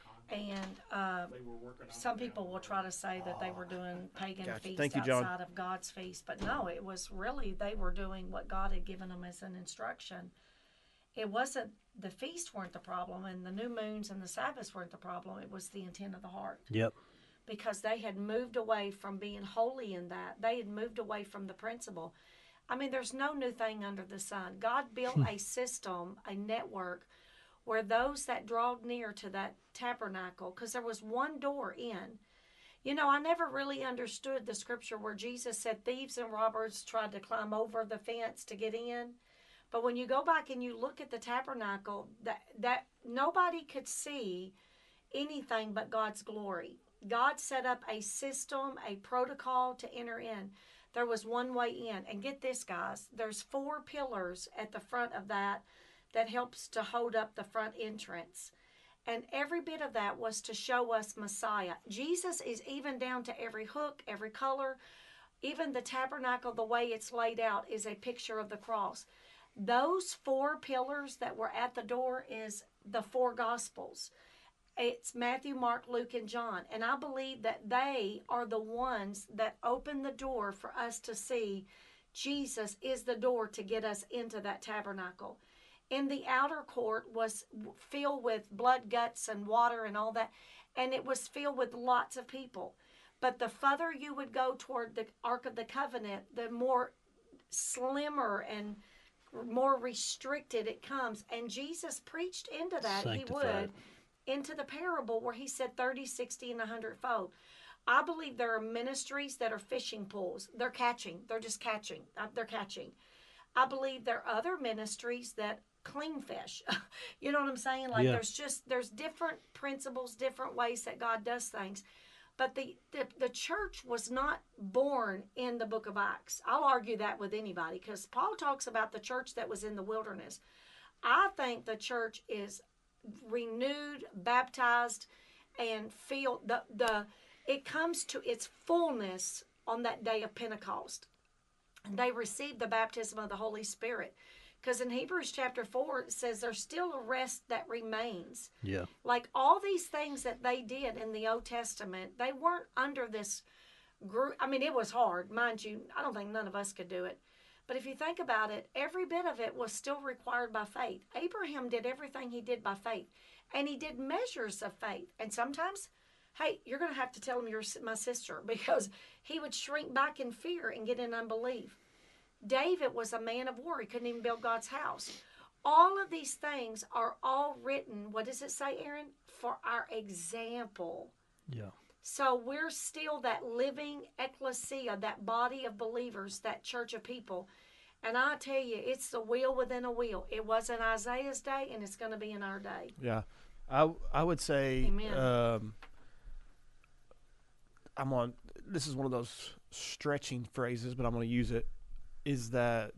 And uh, some people will try to say that they were doing pagan Gotcha. feasts Thank you, John. outside of God's feast. But no, it was really, they were doing what God had given them as an instruction. It wasn't, the feast weren't the problem, and the new moons and the Sabbaths weren't the problem. It was the intent of the heart. Yep. Because they had moved away from being holy in that. They had moved away from the principle. I mean, there's no new thing under the sun. God built a system, a network, where those that drawed near to that tabernacle, because there was one door in. You know, I never really understood the scripture where Jesus said thieves and robbers tried to climb over the fence to get in. But when you go back and you look at the tabernacle, that, that nobody could see anything but God's glory. God set up a system, a protocol to enter in. There was one way in. And get this, guys, there's four pillars at the front of that that helps to hold up the front entrance. And every bit of that was to show us Messiah. Jesus is even down to every hook, every color. Even the tabernacle, the way it's laid out, is a picture of the cross. Those four pillars that were at the door is the four Gospels. It's Matthew, Mark, Luke, and John. And I believe that they are the ones that open the door for us to see Jesus is the door to get us into that tabernacle. In the outer court was filled with blood, guts, and water and all that. And it was filled with lots of people. But the further you would go toward the Ark of the Covenant, the more slimmer and more restricted it comes. And Jesus preached into that. He Sanctified. would. Into the parable where he said thirty, sixty, and a hundred fold. I believe there are ministries that are fishing pools. They're catching. They're just catching. Uh, They're catching. I believe there are other ministries that clean fish. You know what I'm saying? Like Yeah. there's just, there's different principles, different ways that God does things. But the, the, the church was not born in the book of Acts. I'll argue that with anybody because Paul talks about the church that was in the wilderness. I think the church is renewed, baptized, and feel the the it comes to its fullness on that day of Pentecost. And they received the baptism of the Holy Spirit. Because in Hebrews chapter four, it says there's still a rest that remains. Yeah. Like all these things that they did in the Old Testament, they weren't under this group. I mean, it was hard, mind you. I don't think none of us could do it. But if you think about it, every bit of it was still required by faith. Abraham did everything he did by faith. And he did measures of faith. And sometimes, hey, you're going to have to tell him you're my sister because he would shrink back in fear and get in unbelief. David was a man of war. He couldn't even build God's house. All of these things are all written, what does it say, Aaron? For our example. Yeah. So we're still that living ecclesia, that body of believers, that church of people. And I tell you, it's the wheel within a wheel. It was in Isaiah's day, and it's going to be in our day. Yeah, I I would say Amen. um, I'm on. This is one of those stretching phrases, but I'm going to use it. Is that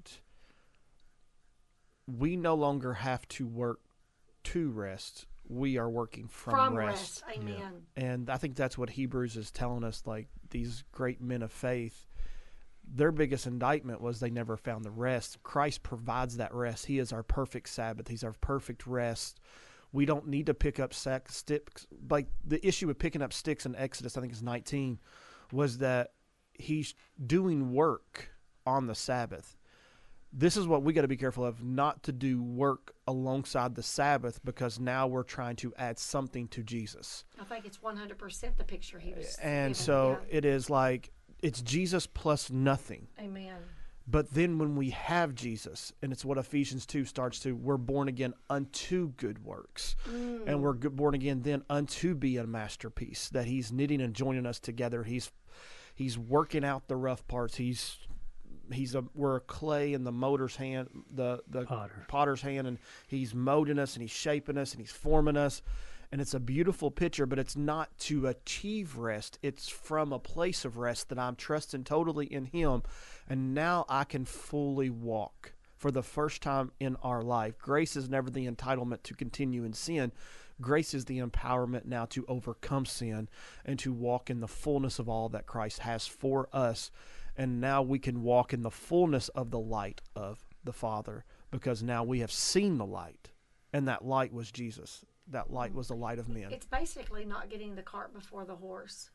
we no longer have to work to rest. We are working from, From rest. rest. Amen. And I think that's what Hebrews is telling us, like these great men of faith, their biggest indictment was they never found the rest. Christ provides that rest. He is our perfect Sabbath. He's our perfect rest. We don't need to pick up sack, sticks. Like the issue with picking up sticks in Exodus, I think it's nineteen, was that he's doing work on the Sabbath. This is what we got to be careful of, not to do work alongside the Sabbath because now we're trying to add something to Jesus. I think it's one hundred percent the picture he was And given, so yeah. it is like, it's Jesus plus nothing. Amen. But then when we have Jesus, and it's what Ephesians two starts to, we're born again unto good works. Mm. And we're good, born again then unto be a masterpiece, that he's knitting and joining us together. He's he's working out the rough parts. He's he's a we're a clay in the motor's hand, the the Potter. potter's hand, and he's molding us and he's shaping us and he's forming us. And it's a beautiful picture, but it's not to achieve rest. It's from a place of rest that I'm trusting totally in him. And now I can fully walk for the first time in our life. Grace is never the entitlement to continue in sin. Grace is the empowerment now to overcome sin and to walk in the fullness of all that Christ has for us. And now we can walk in the fullness of the light of the Father, because now we have seen the light, and that light was Jesus. That light was the light of men. It's basically not getting the cart before the horse.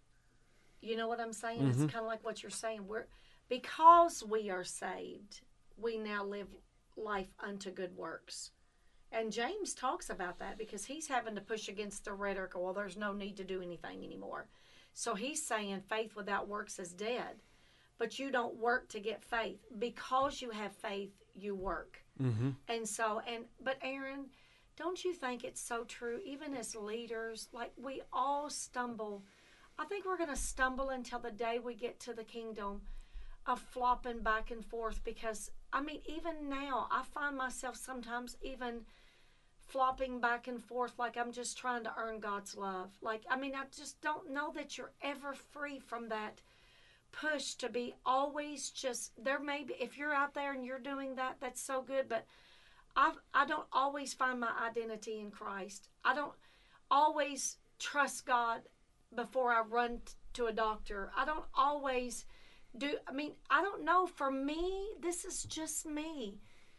You know what I'm saying? Mhm. It's kind of like what you're saying. We're because we are saved, we now live life unto good works. And James talks about that because he's having to push against the rhetoric, well, there's no need to do anything anymore. So he's saying faith without works is dead. But you don't work to get faith. Because you have faith, you work. Mm-hmm. And so, and but Aaron, don't you think it's so true? Even as leaders, like we all stumble. I think we're going to stumble until the day we get to the kingdom of flopping back and forth. Because, I mean, even now, I find myself sometimes even flopping back and forth like I'm just trying to earn God's love. Like, I mean, I just don't know that you're ever free from that push to be always just there. Maybe if you're out there and you're doing that, that's so good, but I I don't always find my identity in Christ. I don't always trust God before I run t- to a doctor. I don't always do. I mean, I don't know. For me, this is just me.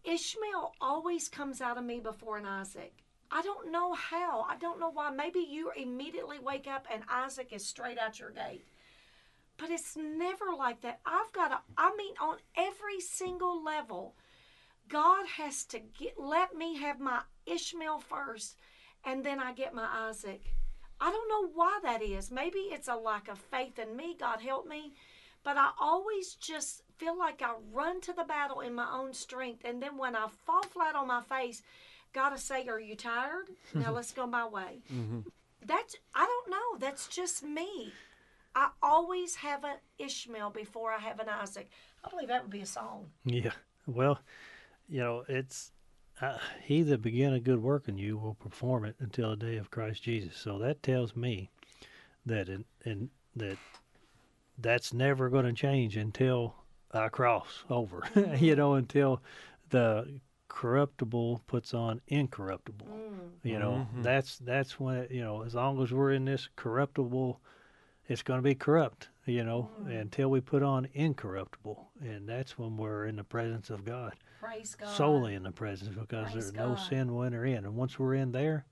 Ishmael always comes out of me before an Isaac. I don't know how. I don't know why. Maybe you immediately wake up and Isaac is straight out your gate. But it's never like that. I've got to, I mean, on every single level, God has to get, let me have my Ishmael first, and then I get my Isaac. I don't know why that is. Maybe it's a lack of faith in me. God help me. But I always just feel like I run to the battle in my own strength. And then when I fall flat on my face, God will say, are you tired? Now let's go my way. Mm-hmm. That's, I don't know. That's just me. I always have an Ishmael before I have an Isaac. I believe that would be a song. Yeah. Well, you know, it's uh, he that began a good work in you will perform it until the day of Christ Jesus. So that tells me that in, in that that's never going to change until I cross over. Mm-hmm. You know, until the corruptible puts on incorruptible. Mm. You know, mm-hmm. that's that's when it, you know, as long as we're in this corruptible, it's going to be corrupt, you know, mm. until we put on incorruptible. And that's when we're in the presence of God. Praise God. Solely in the presence, because Praise there's God. No sin will enter in. And once we're in there,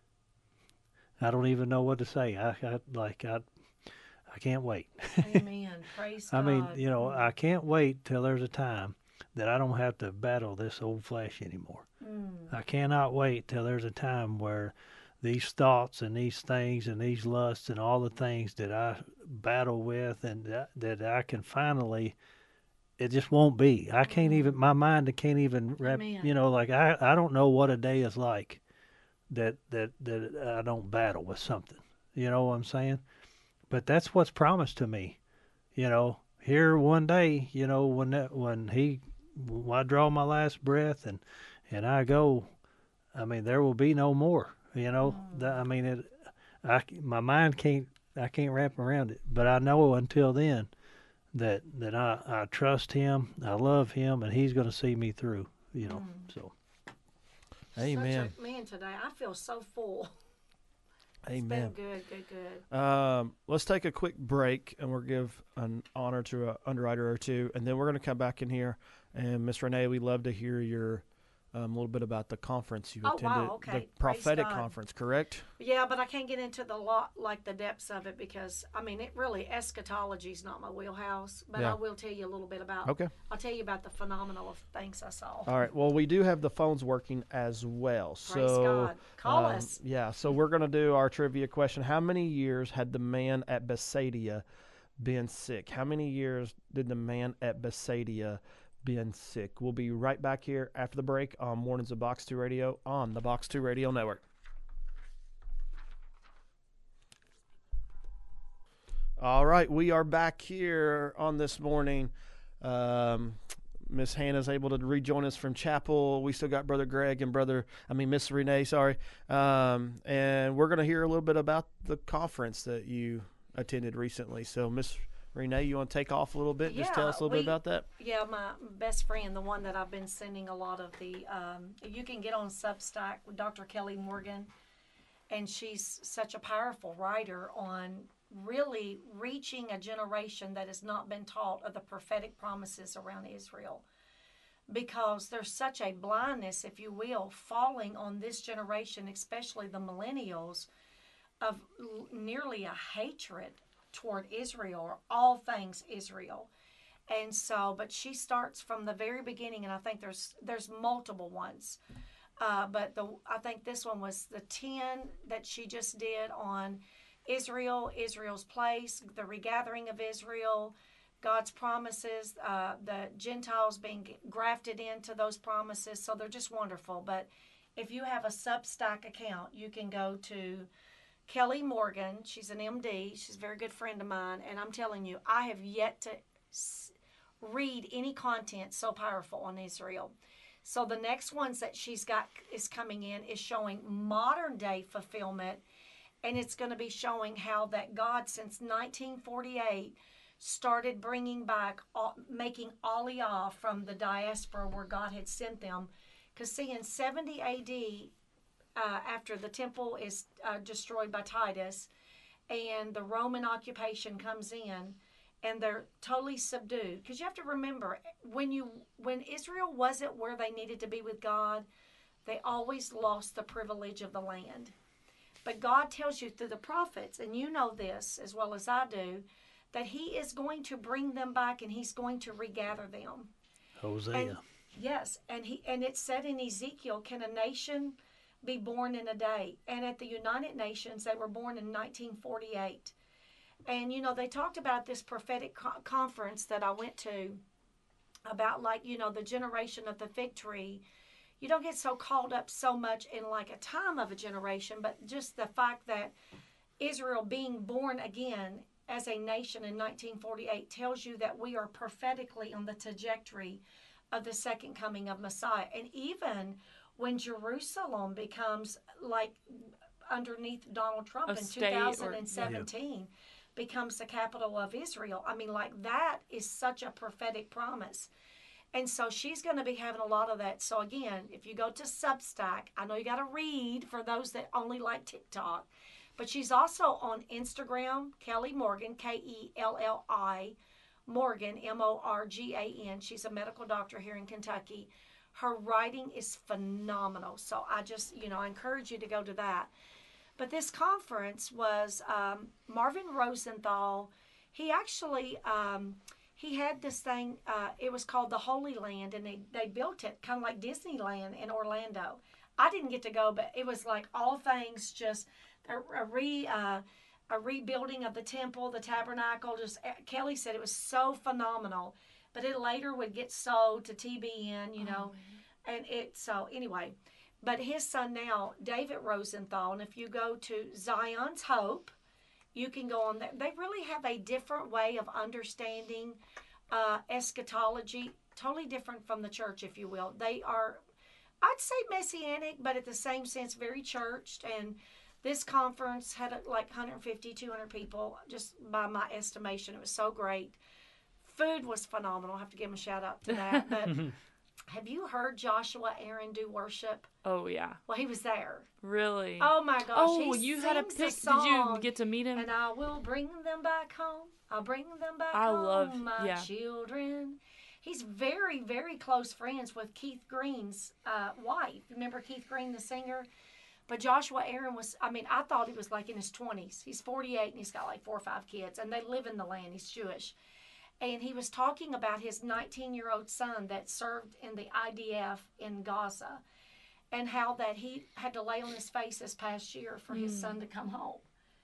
I don't even know what to say. I, I like, I, I can't wait. Amen. Praise I God. mean, you know, I can't wait till there's a time that I don't have to battle this old flesh anymore. Mm. I cannot wait till there's a time where these thoughts and these things and these lusts and all the things that I battle with and that, that I can finally, it just won't be. I can't even, my mind can't even wrap, Amen. You know, like I, I don't know what a day is like that, that, that I don't battle with something. You know what I'm saying? But that's what's promised to me. You know, here one day, you know, when that, when he, when I draw my last breath and, and I go, I mean, there will be no more. You know, mm. that, I mean, it. I my mind can't. I can't wrap around it. But I know until then that that I, I trust him. I love him, and he's going to see me through. You know, mm. so. Amen. Such a, man, today I feel so full. Amen. It's been good, good, good. Um, let's take a quick break, and we'll give an honor to an underwriter or two, and then we're going to come back in here. And Miss Renee, we'd love to hear your. Um, a little bit about the conference you oh, attended, wow, okay. the prophetic conference, correct? Yeah, but I can't get into the lot like the depths of it because I mean, it really eschatology is not my wheelhouse. But yeah. I will tell you a little bit about. Okay. I'll tell you about the phenomenal of things I saw. All right. Well, we do have the phones working as well. Praise so, God. Call um, us. Yeah. So we're gonna do our trivia question. How many years had the man at Bethsaida been sick? How many years did the man at Bethsaida been sick? We'll be right back here after the break on Mornings of Box two Radio on the Box two Radio Network. All right, we are back here on this morning. Um, Miss Hannah's able to rejoin us from chapel. We still got Brother Greg and Brother, I mean, Miss Renee, sorry. Um, and we're going to hear a little bit about the conference that you attended recently. So, Miss Renee, you want to take off a little bit? Just yeah, tell us a little we, bit about that. Yeah, my best friend, the one that I've been sending a lot of the, um, you can get on Substack with Doctor Kelly Morgan, and she's such a powerful writer on really reaching a generation that has not been taught of the prophetic promises around Israel. Because there's such a blindness, if you will, falling on this generation, especially the millennials, of nearly a hatred toward Israel or all things Israel. And so, but she starts from the very beginning, and I think there's there's multiple ones. Uh, but the I think this one was the ten that she just did on Israel, Israel's place, the regathering of Israel, God's promises, uh, the Gentiles being grafted into those promises. So they're just wonderful. But if you have a Substack account, you can go to Kelly Morgan. She's an M D. She's a very good friend of mine. And I'm telling you, I have yet to s- read any content so powerful on Israel. So the next ones that she's got is coming in is showing modern day fulfillment. And it's going to be showing how that God, since nineteen forty-eight, started bringing back, making Aliyah from the diaspora where God had sent them. Because see, in seventy A D, Uh, after the temple is uh, destroyed by Titus and the Roman occupation comes in and they're totally subdued. Because you have to remember, when you when Israel wasn't where they needed to be with God, they always lost the privilege of the land. But God tells you through the prophets, and you know this as well as I do, that he is going to bring them back and he's going to regather them. Hosea. And, yes, and he and it said in Ezekiel, can a nation be born in a day? And at the United Nations, they were born in nineteen forty-eight. And, you know, they talked about this prophetic co- conference that I went to about, like, you know, the generation of the fig tree. You don't get so caught up so much in, like, a time of a generation, but just the fact that Israel being born again as a nation in nineteen forty-eight tells you that we are prophetically on the trajectory of the second coming of Messiah. And even when Jerusalem becomes, like, underneath Donald Trump A in state two or- thousand seventeen, becomes the capital of Israel. I mean, like, that is such a prophetic promise. And so she's going to be having a lot of that. So again, if you go to Substack, I know you got to read for those that only like TikTok, but she's also on Instagram, Kelly Morgan, K E L L I, Morgan, M O R G A N. She's a medical doctor here in Kentucky. Her writing is phenomenal. So I just, you know, I encourage you to go to that. But this conference was um, Marvin Rosenthal. He actually, um, he had this thing, uh, it was called the Holy Land, and they, they built it kind of like Disneyland in Orlando. I didn't get to go, but it was like all things just a, a, re, uh, a rebuilding of the temple, the tabernacle. Just Kelly said it was so phenomenal, but it later would get sold to T B N, you know, Oh, and it, so anyway. But his son now, David Rosenthal, and if you go to Zion's Hope, you can go on there. They really have a different way of understanding uh, eschatology, totally different from the church, if you will. They are, I'd say, messianic, but at the same sense, very churched. And this conference had like one hundred fifty, two hundred people, just by my estimation. It was so great. Food was phenomenal. I have to give him a shout out to that. But have you heard Joshua Aaron do worship? Oh yeah, Well, he was there. really? Oh my gosh! Oh, he you had a sings pic. the song, Did you get to meet him? And I will bring them back home. I'll bring them back I home, love- my yeah. children. He's very, very close friends with Keith Green's uh, wife. Remember Keith Green, the singer? But Joshua Aaron was, I mean, I thought he was like in his twenties. He's forty-eight and he's got like four or five kids, and they live in the land. He's Jewish. And he was talking about his nineteen-year-old son that served in the I D F in Gaza, and how that he had to lay on his face this past year for his son to come home.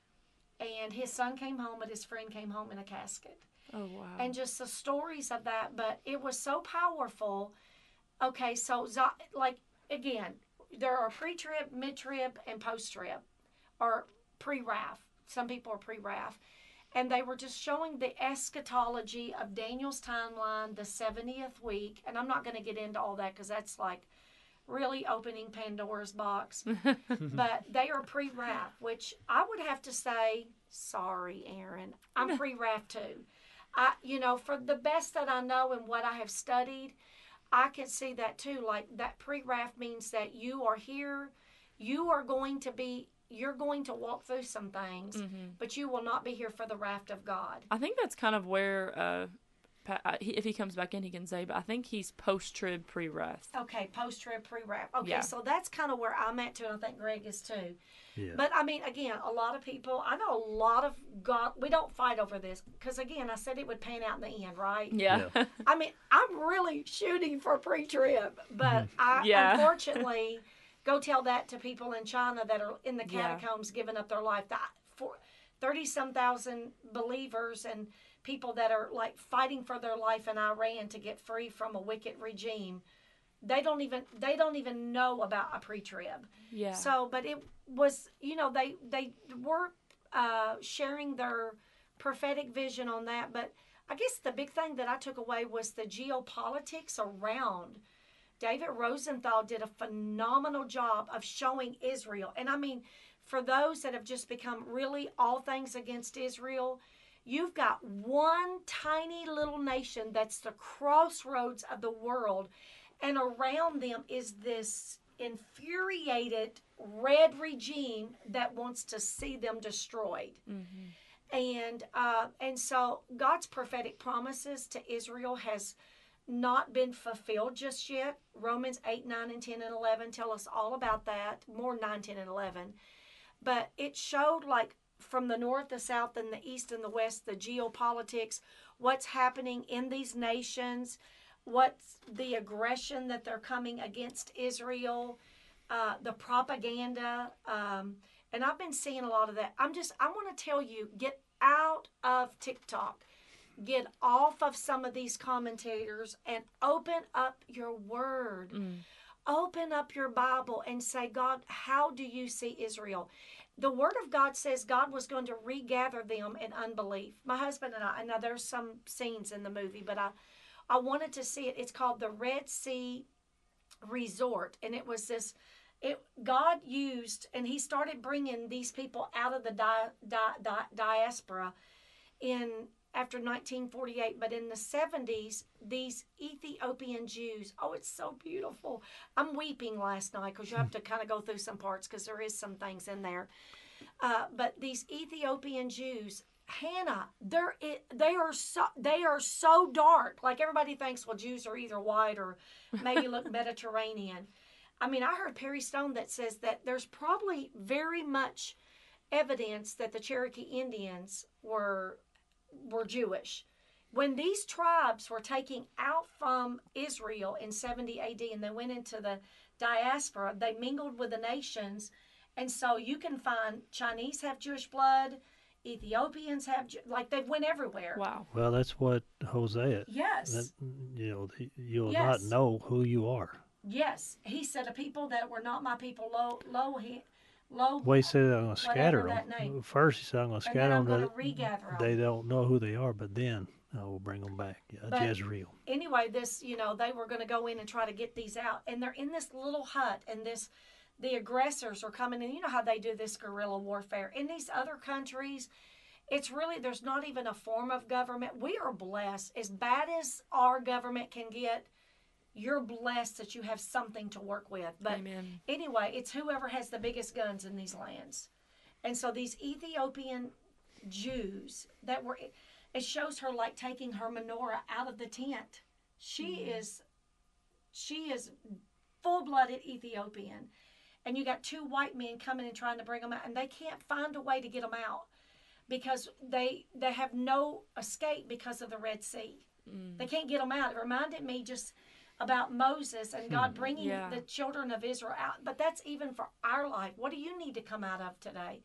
And his son came home, but his friend came home in a casket. Oh wow. And just the stories of that. But it was so powerful. Okay, so Zo- like, again, there are pre-trib, mid-trib, and post-trib, or pre-R A F. Some people are pre-R A F. And they were just showing the eschatology of Daniel's timeline, the seventieth week. And I'm not going to get into all that because that's like really opening Pandora's box. But they are pre-R A F, which I would have to say, sorry, Aaron, I'm pre-R A F too. I, you know, for the best that I know and what I have studied, I can see that too. Like, that pre-R A F means that you are here, you are going to be, you're going to walk through some things, Mhm. but you will not be here for the wrath of God. I think that's kind of where, uh, Pat, uh, he, if he comes back in, he can say. But I think he's post-trib, pre-wrath. Okay, post-trib, pre-R A F. Okay, Yeah. so that's kind of where I'm at too, and I think Greg is too. Yeah. But I mean, again, a lot of people, I know a lot of God, we don't fight over this because, again, I said it would pan out in the end, right? Yeah. I mean, I'm really shooting for pre-trib, but I Yeah. unfortunately go tell that to people in China that are in the Yeah. catacombs giving up their life. That for thirty-some thousand believers and people that are like fighting for their life in Iran to get free from a wicked regime. They don't even they don't even know about a pre-trib. yeah. So, but it was, you know, they they were uh, sharing their prophetic vision on that. But I guess the big thing that I took away was the geopolitics around. David Rosenthal did a phenomenal job of showing Israel. And I mean, for those that have just become really all things against Israel, you've got one tiny little nation that's the crossroads of the world. And around them is this infuriated red regime that wants to see them destroyed. Mhm. And uh, and so God's prophetic promises to Israel has not been fulfilled just yet. Romans eight, nine, and ten, and eleven tell us all about that. More nine, ten, and eleven. But it showed, like, from the north, the south, and the east and the west, the geopolitics, what's happening in these nations, what's the aggression that they're coming against Israel, uh, the propaganda. Um, and I've been seeing a lot of that. I'm just, I want to tell you, get out of TikTok. Get off of some of these commentators and open up your word. Mm. Open up your Bible and say, God, how do you see Israel? The word of God says God was going to regather them in unbelief. My husband and I, and now there's some scenes in the movie, but I, I wanted to see it. It's called the Red Sea Resort. And it was this, it God used, and he started bringing these people out of the di, di, di, diaspora in after nineteen forty-eight, but in the seventies, these Ethiopian Jews, oh, it's so beautiful. I'm weeping last night because you have to kind of go through some parts because there is some things in there. Uh, but these Ethiopian Jews, Hannah, they're it, they are so they are so dark. Like everybody thinks, well, Jews are either white or maybe look Mediterranean. I mean, I heard Perry Stone that says that there's probably very much evidence that the Cherokee Indians were were Jewish. When these tribes were taken out from Israel in seventy A D and they went into the diaspora, they mingled with the nations. And so you can find Chinese have Jewish blood, Ethiopians have, like they went everywhere. Wow. Well, that's what Hosea. Yes. That, you know, you'll yes. not know who you are. Yes. He said, a people that were not my people, low, low, he, low. Well, he said, I'm going to scatter them. First, he said, I'm going to scatter them. Going to regather them. They don't know who they are, but then I will bring them back. Yeah, but Jezreel. Anyway, this, you know, they were going to go in and try to get these out. And they're in this little hut, and this, the aggressors are coming in. You know how they do this guerrilla warfare. In these other countries, it's really, there's not even a form of government. We are blessed. As bad as our government can get, you're blessed that you have something to work with. But Amen. Anyway, it's whoever has the biggest guns in these lands. And so these Ethiopian Jews that were, it shows her like taking her menorah out of the tent. She mm-hmm. is, she is full-blooded Ethiopian. And you got two white men coming and trying to bring them out, and they can't find a way to get them out because they they have no escape because of the Red Sea. Mm. They can't get them out. It reminded me just about Moses and God bringing yeah. the children of Israel out. But that's even for our life. What do you need to come out of today?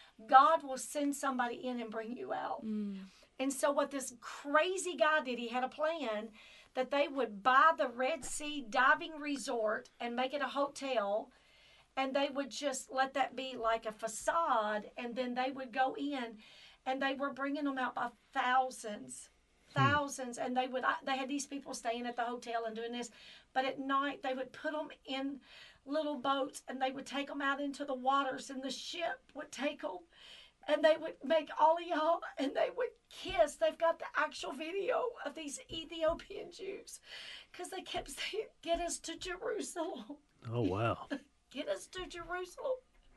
God will send somebody in and bring you out. Mm. And so what this crazy guy did, he had a plan that they would buy the Red Sea diving resort and make it a hotel. And they would just let that be like a facade, and then they would go in, and they were bringing them out by thousands, thousands. Hmm. And they would they had these people staying at the hotel and doing this, but at night they would put them in little boats, and they would take them out into the waters, and the ship would take them, and they would make aliyah, and they would kiss. They've got the actual video of these Ethiopian Jews, because they kept saying, "Get us to Jerusalem." Oh wow. Get us to Jerusalem.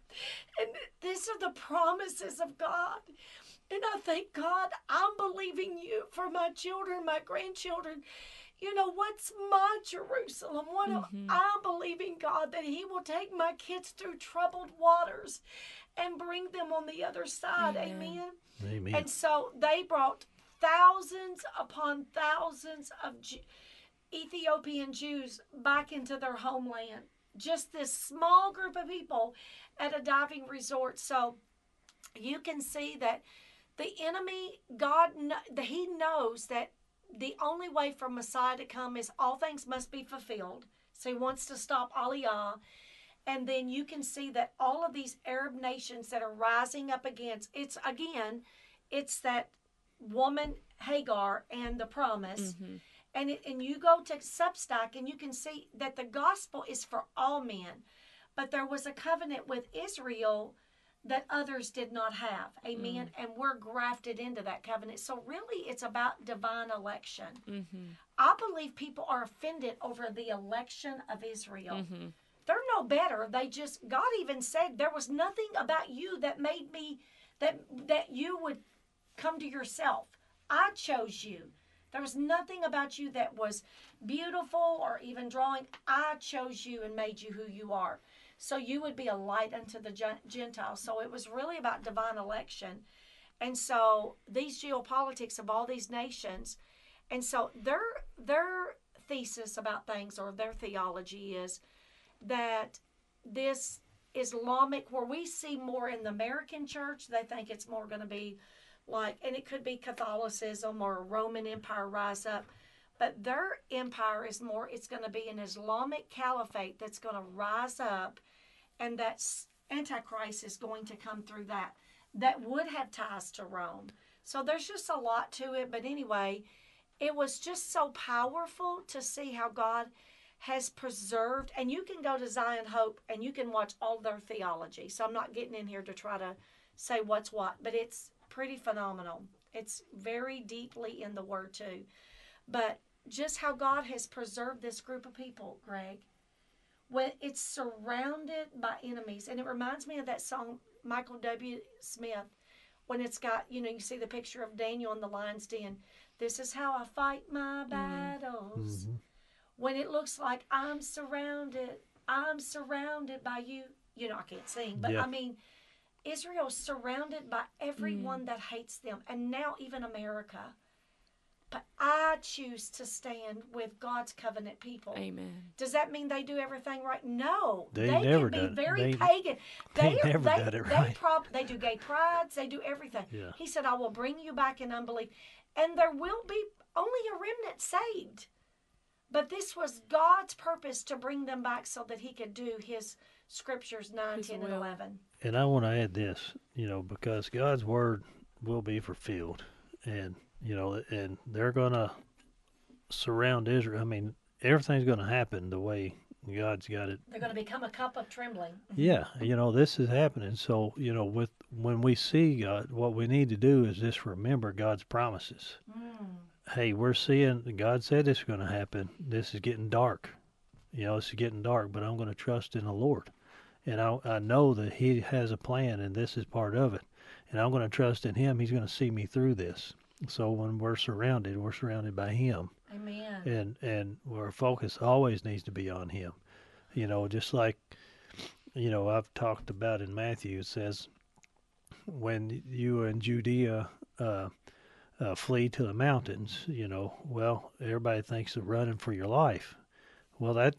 And these are the promises of God. And I thank God, I'm believing you for my children, my grandchildren. You know, what's my Jerusalem? What mm-hmm. I'm believing God that he will take my kids through troubled waters and bring them on the other side. Amen. Amen. Amen. And so they brought thousands upon thousands of G- Ethiopian Jews back into their homeland. Just this small group of people at a diving resort. So you can see that the enemy, God, he knows that the only way for Messiah to come is all things must be fulfilled. So he wants to stop Aliyah. And then you can see that all of these Arab nations that are rising up against, it's again, it's that woman Hagar and the promise. Mm-hmm. And, it, and you go to Substack and you can see that the gospel is for all men. But there was a covenant with Israel that others did not have. Amen. Mm. And we're grafted into that covenant. So really it's about divine election. Mm-hmm. I believe people are offended over the election of Israel. Mm-hmm. They're no better. They just, God even said there was nothing about you that made me, that that you would come to yourself. I chose you. There was nothing about you that was beautiful or even drawing. I chose you and made you who you are. So you would be a light unto the Gentiles. So it was really about divine election. And so these geopolitics of all these nations, and so their their thesis about things, or their theology, is that this Islamic, where we see more in the American church, they think it's more going to be like, and it could be Catholicism or Roman Empire rise up, but their empire is more, it's going to be an Islamic caliphate that's going to rise up, and that Antichrist is going to come through that, that would have ties to Rome. So there's just a lot to it, but anyway, it was just so powerful to see how God has preserved, and you can go to Zion Hope and you can watch all their theology. So I'm not getting in here to try to say what's what, but it's pretty phenomenal. It's very deeply in the Word too. But just how God has preserved this group of people, Greg, when it's surrounded by enemies. And it reminds me of that song, Michael W. Smith, when it's got, you know, you see the picture of Daniel in the lion's den. This is how I fight my battles. Mm-hmm. When it looks like I'm surrounded, I'm surrounded by you. You know, I can't sing, but yeah. I mean, Israel's surrounded by everyone mm. that hates them, and now even America. But I choose to stand with God's covenant people. Amen. Does that mean they do everything right? No. They, they never can done be very they, pagan. They, they never they, done it they right. Prob- they do gay prides. They do everything. Yeah. He said, I will bring you back in unbelief. And there will be only a remnant saved. But this was God's purpose to bring them back so that he could do his scriptures nine, his ten, will. and eleven. And I want to add this, you know, because God's word will be fulfilled. And, you know, and they're going to surround Israel. I mean, everything's going to happen the way God's got it. They're going to become a cup of trembling. Yeah, you know, this is happening. So, you know, with when we see God, what we need to do is just remember God's promises. Mm. Hey, we're seeing, God said this is going to happen. This is getting dark. You know, this is getting dark, but I'm going to trust in the Lord. And I, I know that he has a plan, and this is part of it. And I'm going to trust in him. He's going to see me through this. So when we're surrounded, we're surrounded by him. Amen. And, and our focus always needs to be on him. You know, just like, you know, I've talked about in Matthew, it says, when you in Judea uh, uh, flee to the mountains, you know, well, everybody thinks of running for your life. Well, that,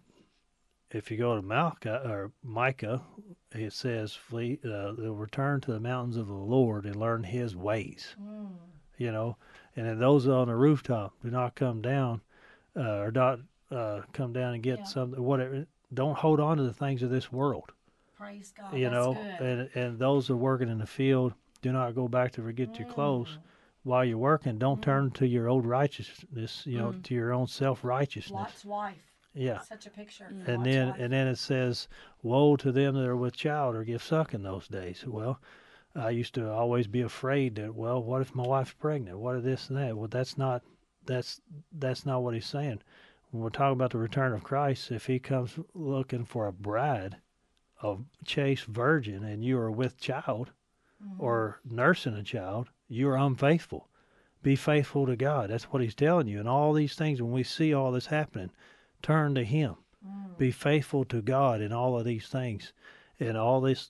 if you go to Malchah, or Micah, it says, flee, uh, they'll return to the mountains of the Lord and learn his ways. Mm. You know, and then those on the rooftop do not come down, uh, or not uh, come down and get yeah. something, whatever. Don't hold on to the things of this world. Praise God. You That's know, good. and and those that are working in the field, do not go back to forget mm. your clothes while you're working. Don't mm. turn to your old righteousness, you know, mm. to your own self-righteousness. Lot's wife. Yeah. Such a picture. Mm. And Lot's then wife. and then it says, woe to them that are with child or give suck in those days. Well, I used to always be afraid that, well, what if my wife's pregnant? What if this and that? Well, that's not that's that's not what he's saying. When we're talking about the return of Christ, if he comes looking for a bride, a chaste virgin, and you are with child mm-hmm. or nursing a child, you are unfaithful. Be faithful to God. That's what he's telling you. And all these things, when we see all this happening, turn to him. Mm. Be faithful to God in all of these things. And all this,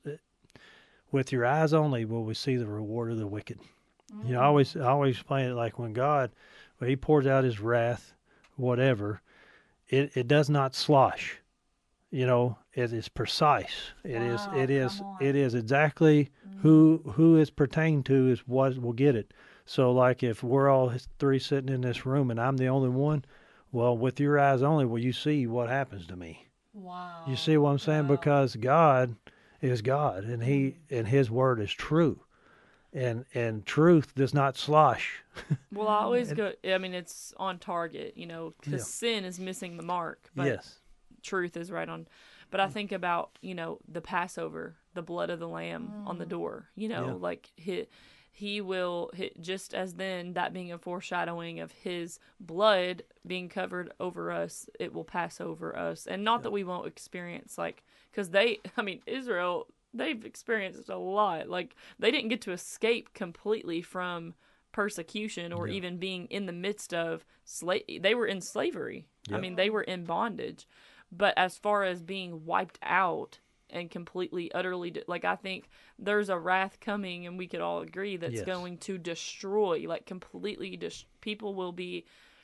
with your eyes only will we see the reward of the wicked. Mm. You know, I always, I always explain it like when God, when he pours out his wrath, whatever, it, it does not slosh. You know, it is precise. It wow, is, it is, on. it is exactly mm. who who it's pertained to is what will get it. So, like if we're all three sitting in this room and I'm the only one, well, with your eyes only will you see what happens to me. Wow. You see what I'm saying? Wow. Because God is God, and he and his word is true. And and truth does not slosh. Well, I always go, I mean, it's on target, you know, because yeah. sin is missing the mark. But yes. Truth is right on. But I think about, you know, the Passover, the blood of the lamb mm. on the door, you know, yeah. like he, he will, he, just as then, that being a foreshadowing of his blood being covered over us, it will pass over us. And not yeah. that we won't experience, like, because they, I mean, Israel, they've experienced a lot. Like, they didn't get to escape completely from persecution or Yeah. even being in the midst of slave. They were in slavery. I Yep. mean, they were in bondage. But as far as being wiped out and completely, utterly, de- like I think there's a wrath coming, and we could all agree that's Yes. going to destroy, like completely, dis- people will be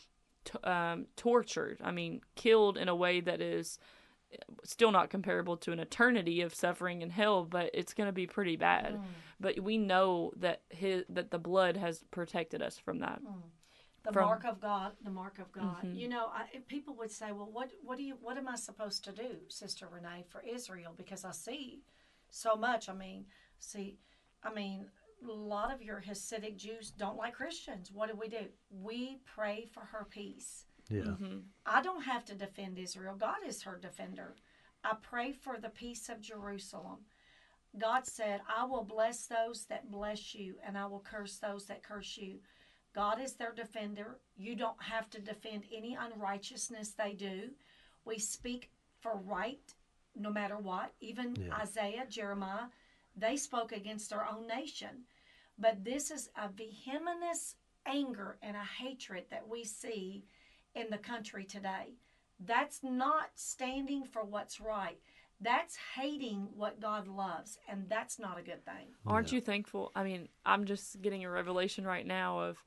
t- um, tortured. I mean, killed in a way that is still not comparable to an eternity of suffering in hell, but it's going to be pretty bad. But we know that his that the blood has protected us from that. The From- mark of God, the mark of God. You know, I, if people would say, "Well, what, what do you, what am I supposed to do, Sister Renee, for Israel?" Because I see so much. I mean, see, I mean, a lot of your Hasidic Jews don't like Christians. What do we do? We pray for her peace. Yeah. I don't have to defend Israel. God is her defender. I pray for the peace of Jerusalem. God said, "I will bless those that bless you, and I will curse those that curse you." God is their defender. You don't have to defend any unrighteousness they do. We speak for right no matter what. Even Yeah. Isaiah, Jeremiah, they spoke against their own nation. But this is a vehement anger and a hatred that we see in the country today. That's not standing for what's right. That's hating what God loves, and that's not a good thing. Aren't you thankful? I mean, I'm just getting a revelation right now of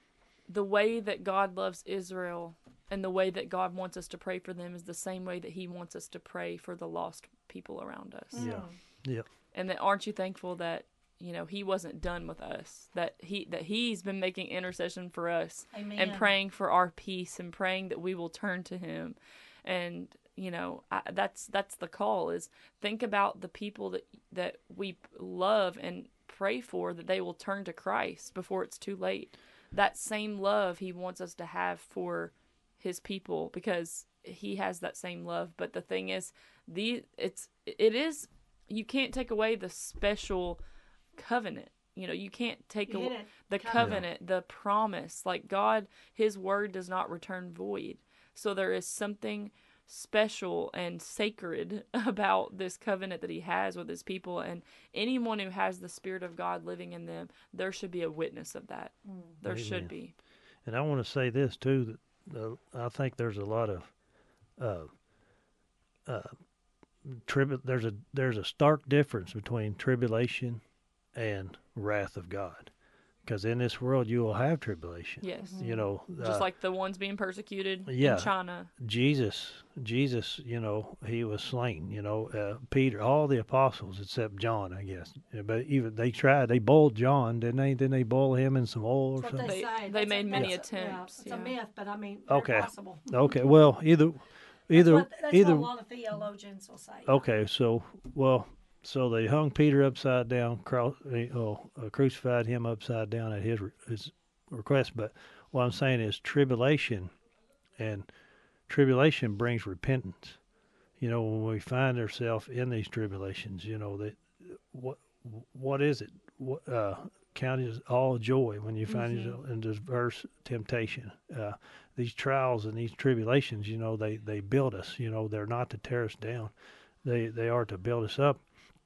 the way that God loves Israel and the way that God wants us to pray for them is the same way that he wants us to pray for the lost people around us. Yeah. Yeah. And that aren't you thankful that, you know, he wasn't done with us, that he that he's been making intercession for us Amen. and praying for our peace and praying that we will turn to him. And you know, I, that's that's the call is think about the people that that we love and pray for, that they will turn to Christ before it's too late. That same love he wants us to have for his people, because he has that same love. But the thing is, the it's it is you can't take away the special covenant. You know, you can't take You hit away it. the Covenant. covenant, the promise. Like God, his word does not return void. So there is something special and sacred about this covenant that he has with his people, and anyone who has the Spirit of God living in them, there should be a witness of that. There Amen. should be. And I want to say this too, that uh, I think there's a lot of uh, uh, tribu- There's a there's a stark difference between tribulation and wrath of God, because in this world you will have tribulation. Yes. You know, Just uh, like the ones being persecuted yeah. in China. Jesus, Jesus, you know, he was slain. You know, uh, Peter, all the apostles except John, I guess. Yeah, but even they tried. They boiled John, didn't they? Didn't they boil him in some oil or That's what something? they, They- say. they That's a- made many that's a- attempts, Yeah, it's yeah. a myth, but I mean, very Okay. possible. Okay. Well, either, either, that's what, that's either. what a lot of theologians will say. Okay, so well, so they hung Peter upside down, cross, oh, uh, crucified him upside down at his re- his request. But what I'm saying is tribulation, and tribulation brings repentance. You know, when we find ourselves in these tribulations, you know that what what is it? What uh, count it all joy when you find Mhm. yourself in diverse temptation. Uh, these trials and these tribulations, you know, they they build us. You know, they're not to tear us down. They they are to build us up.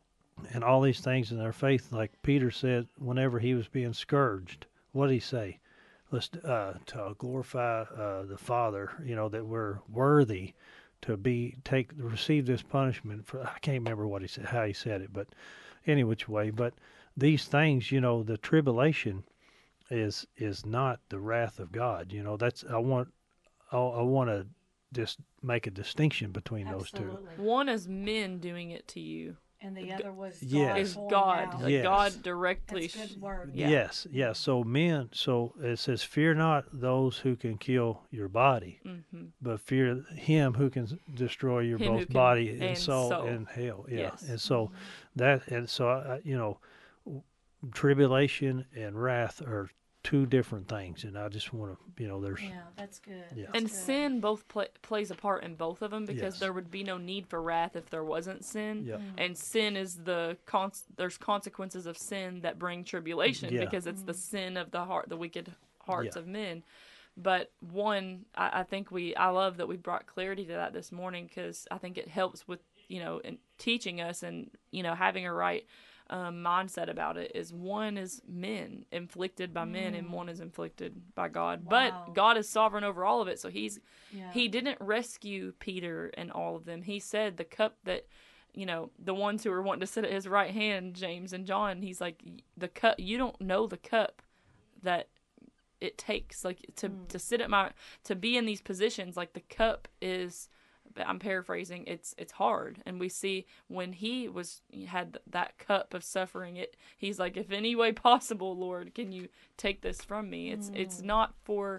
And all these things in our faith, like Peter said, whenever he was being scourged, what did he say? Let's uh, to glorify uh, the Father. You know, that we're worthy to be take receive this punishment. For I can't remember what he said, how he said it, but any which way. But these things, you know, the tribulation is is not the wrath of God. You know, that's I want I, I want to just make a distinction between those two. Absolutely. One is men doing it to you. And the other was Yes. God Is pouring God. out. Like Yes. God directly. That's a sh- good word. Yeah. Yes, yes. So men, so it says, fear not those who can kill your body, Mhm. but fear him who can s- destroy your Him who both can- body and, and soul, soul. in hell. Yeah, Yes. and so that, and so I, I- you know, w- tribulation and wrath are two different things, and I just want to, you know, there's Yeah, that's good. Yeah. That's And good. sin both pla plays a part in both of them, because Yes. there would be no need for wrath if there wasn't sin. Yep. And sin is the cons- there's consequences of sin that bring tribulation, Yeah. because it's the sin of the heart, the wicked hearts Yeah. of men. But one, I, I think we, I love that we brought clarity to that this morning, because I think it helps with, you know, in teaching us and, you know, having a right um, mindset about it is one is men, inflicted by men, and one is inflicted by God. Wow. But God is sovereign over all of it, so he's Yeah. he didn't rescue Peter and all of them. He said the cup that, you know, the ones who were wanting to sit at his right hand, James and John, he's like, the cup, you don't know the cup that it takes, like, to, mm. to sit at my, to be in these positions, like, the cup is, I'm paraphrasing, it's it's hard. And we see when he was had that cup of suffering, it he's like, if any way possible, Lord, can you take this from me? It's mm. it's not for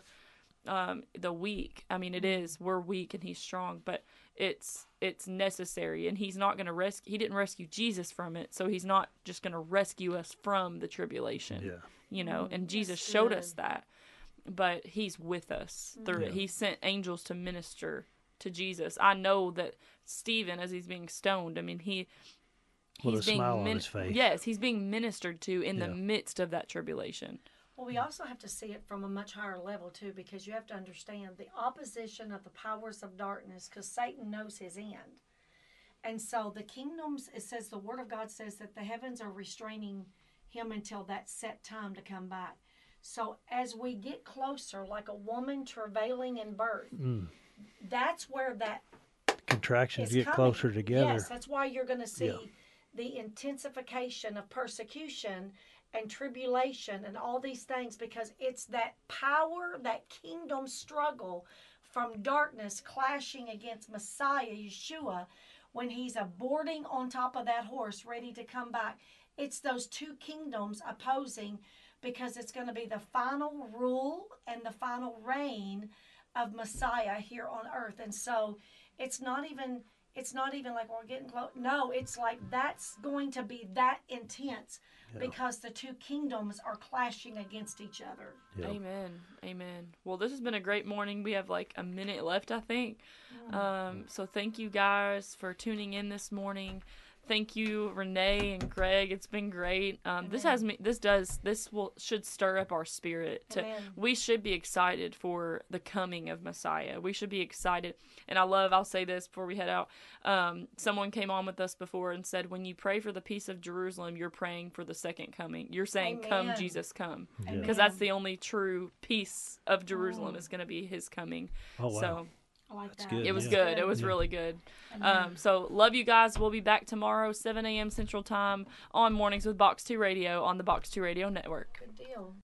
um the weak. I mean, it is, we're weak and he's strong, but it's it's necessary. And he's not going to rescue, he didn't rescue Jesus from it, so he's not just going to rescue us from the tribulation. Yeah. You know, mm, and Jesus that's showed good. us that, but he's with us through yeah. it. He sent angels to minister to Jesus. I know that Stephen, as he's being stoned, I mean, he he's with a being smile min- on his face. Yes, he's being ministered to in Yeah. the midst of that tribulation. Well, we also have to see it from a much higher level, too, because you have to understand the opposition of the powers of darkness, because Satan knows his end. And so the kingdoms, it says, the Word of God says that the heavens are restraining him until that set time to come back. So as we get closer, like a woman travailing in birth, Mm. that's where that Contractions is get coming. closer together. Yes, that's why you're going to see Yeah. the intensification of persecution and tribulation and all these things, because it's that power, that kingdom struggle from darkness clashing against Messiah, Yeshua, when he's boarding on top of that horse ready to come back. It's those two kingdoms opposing, because it's going to be the final rule and the final reign of Messiah here on earth. And so it's not even it's not even like we're getting close. No, it's like that's going to be that intense, Yeah. because the two kingdoms are clashing against each other. Yeah. Amen. Amen. Well, this has been a great morning. We have like a minute left, I think. Um, so thank you guys for tuning in this morning. Thank you, Renee and Greg. It's been great. Um, this has me. This does. This will should stir up our spirit. To Amen. we should be excited for the coming of Messiah. We should be excited. And I love. I'll say this before we head out. Um, someone came on with us before and said, when you pray for the peace of Jerusalem, you're praying for the second coming. You're saying, "Come, Amen. Jesus, come," Yeah. because that's the only true peace of Jerusalem is going to be His coming. Oh, wow. So. I like That's that. good. It was Yeah. good. It was Yeah. really good. Amen. Um, so love you guys. We'll be back tomorrow, seven a.m. Central Time on Mornings with Box two Radio on the Box two Radio Network. Good deal.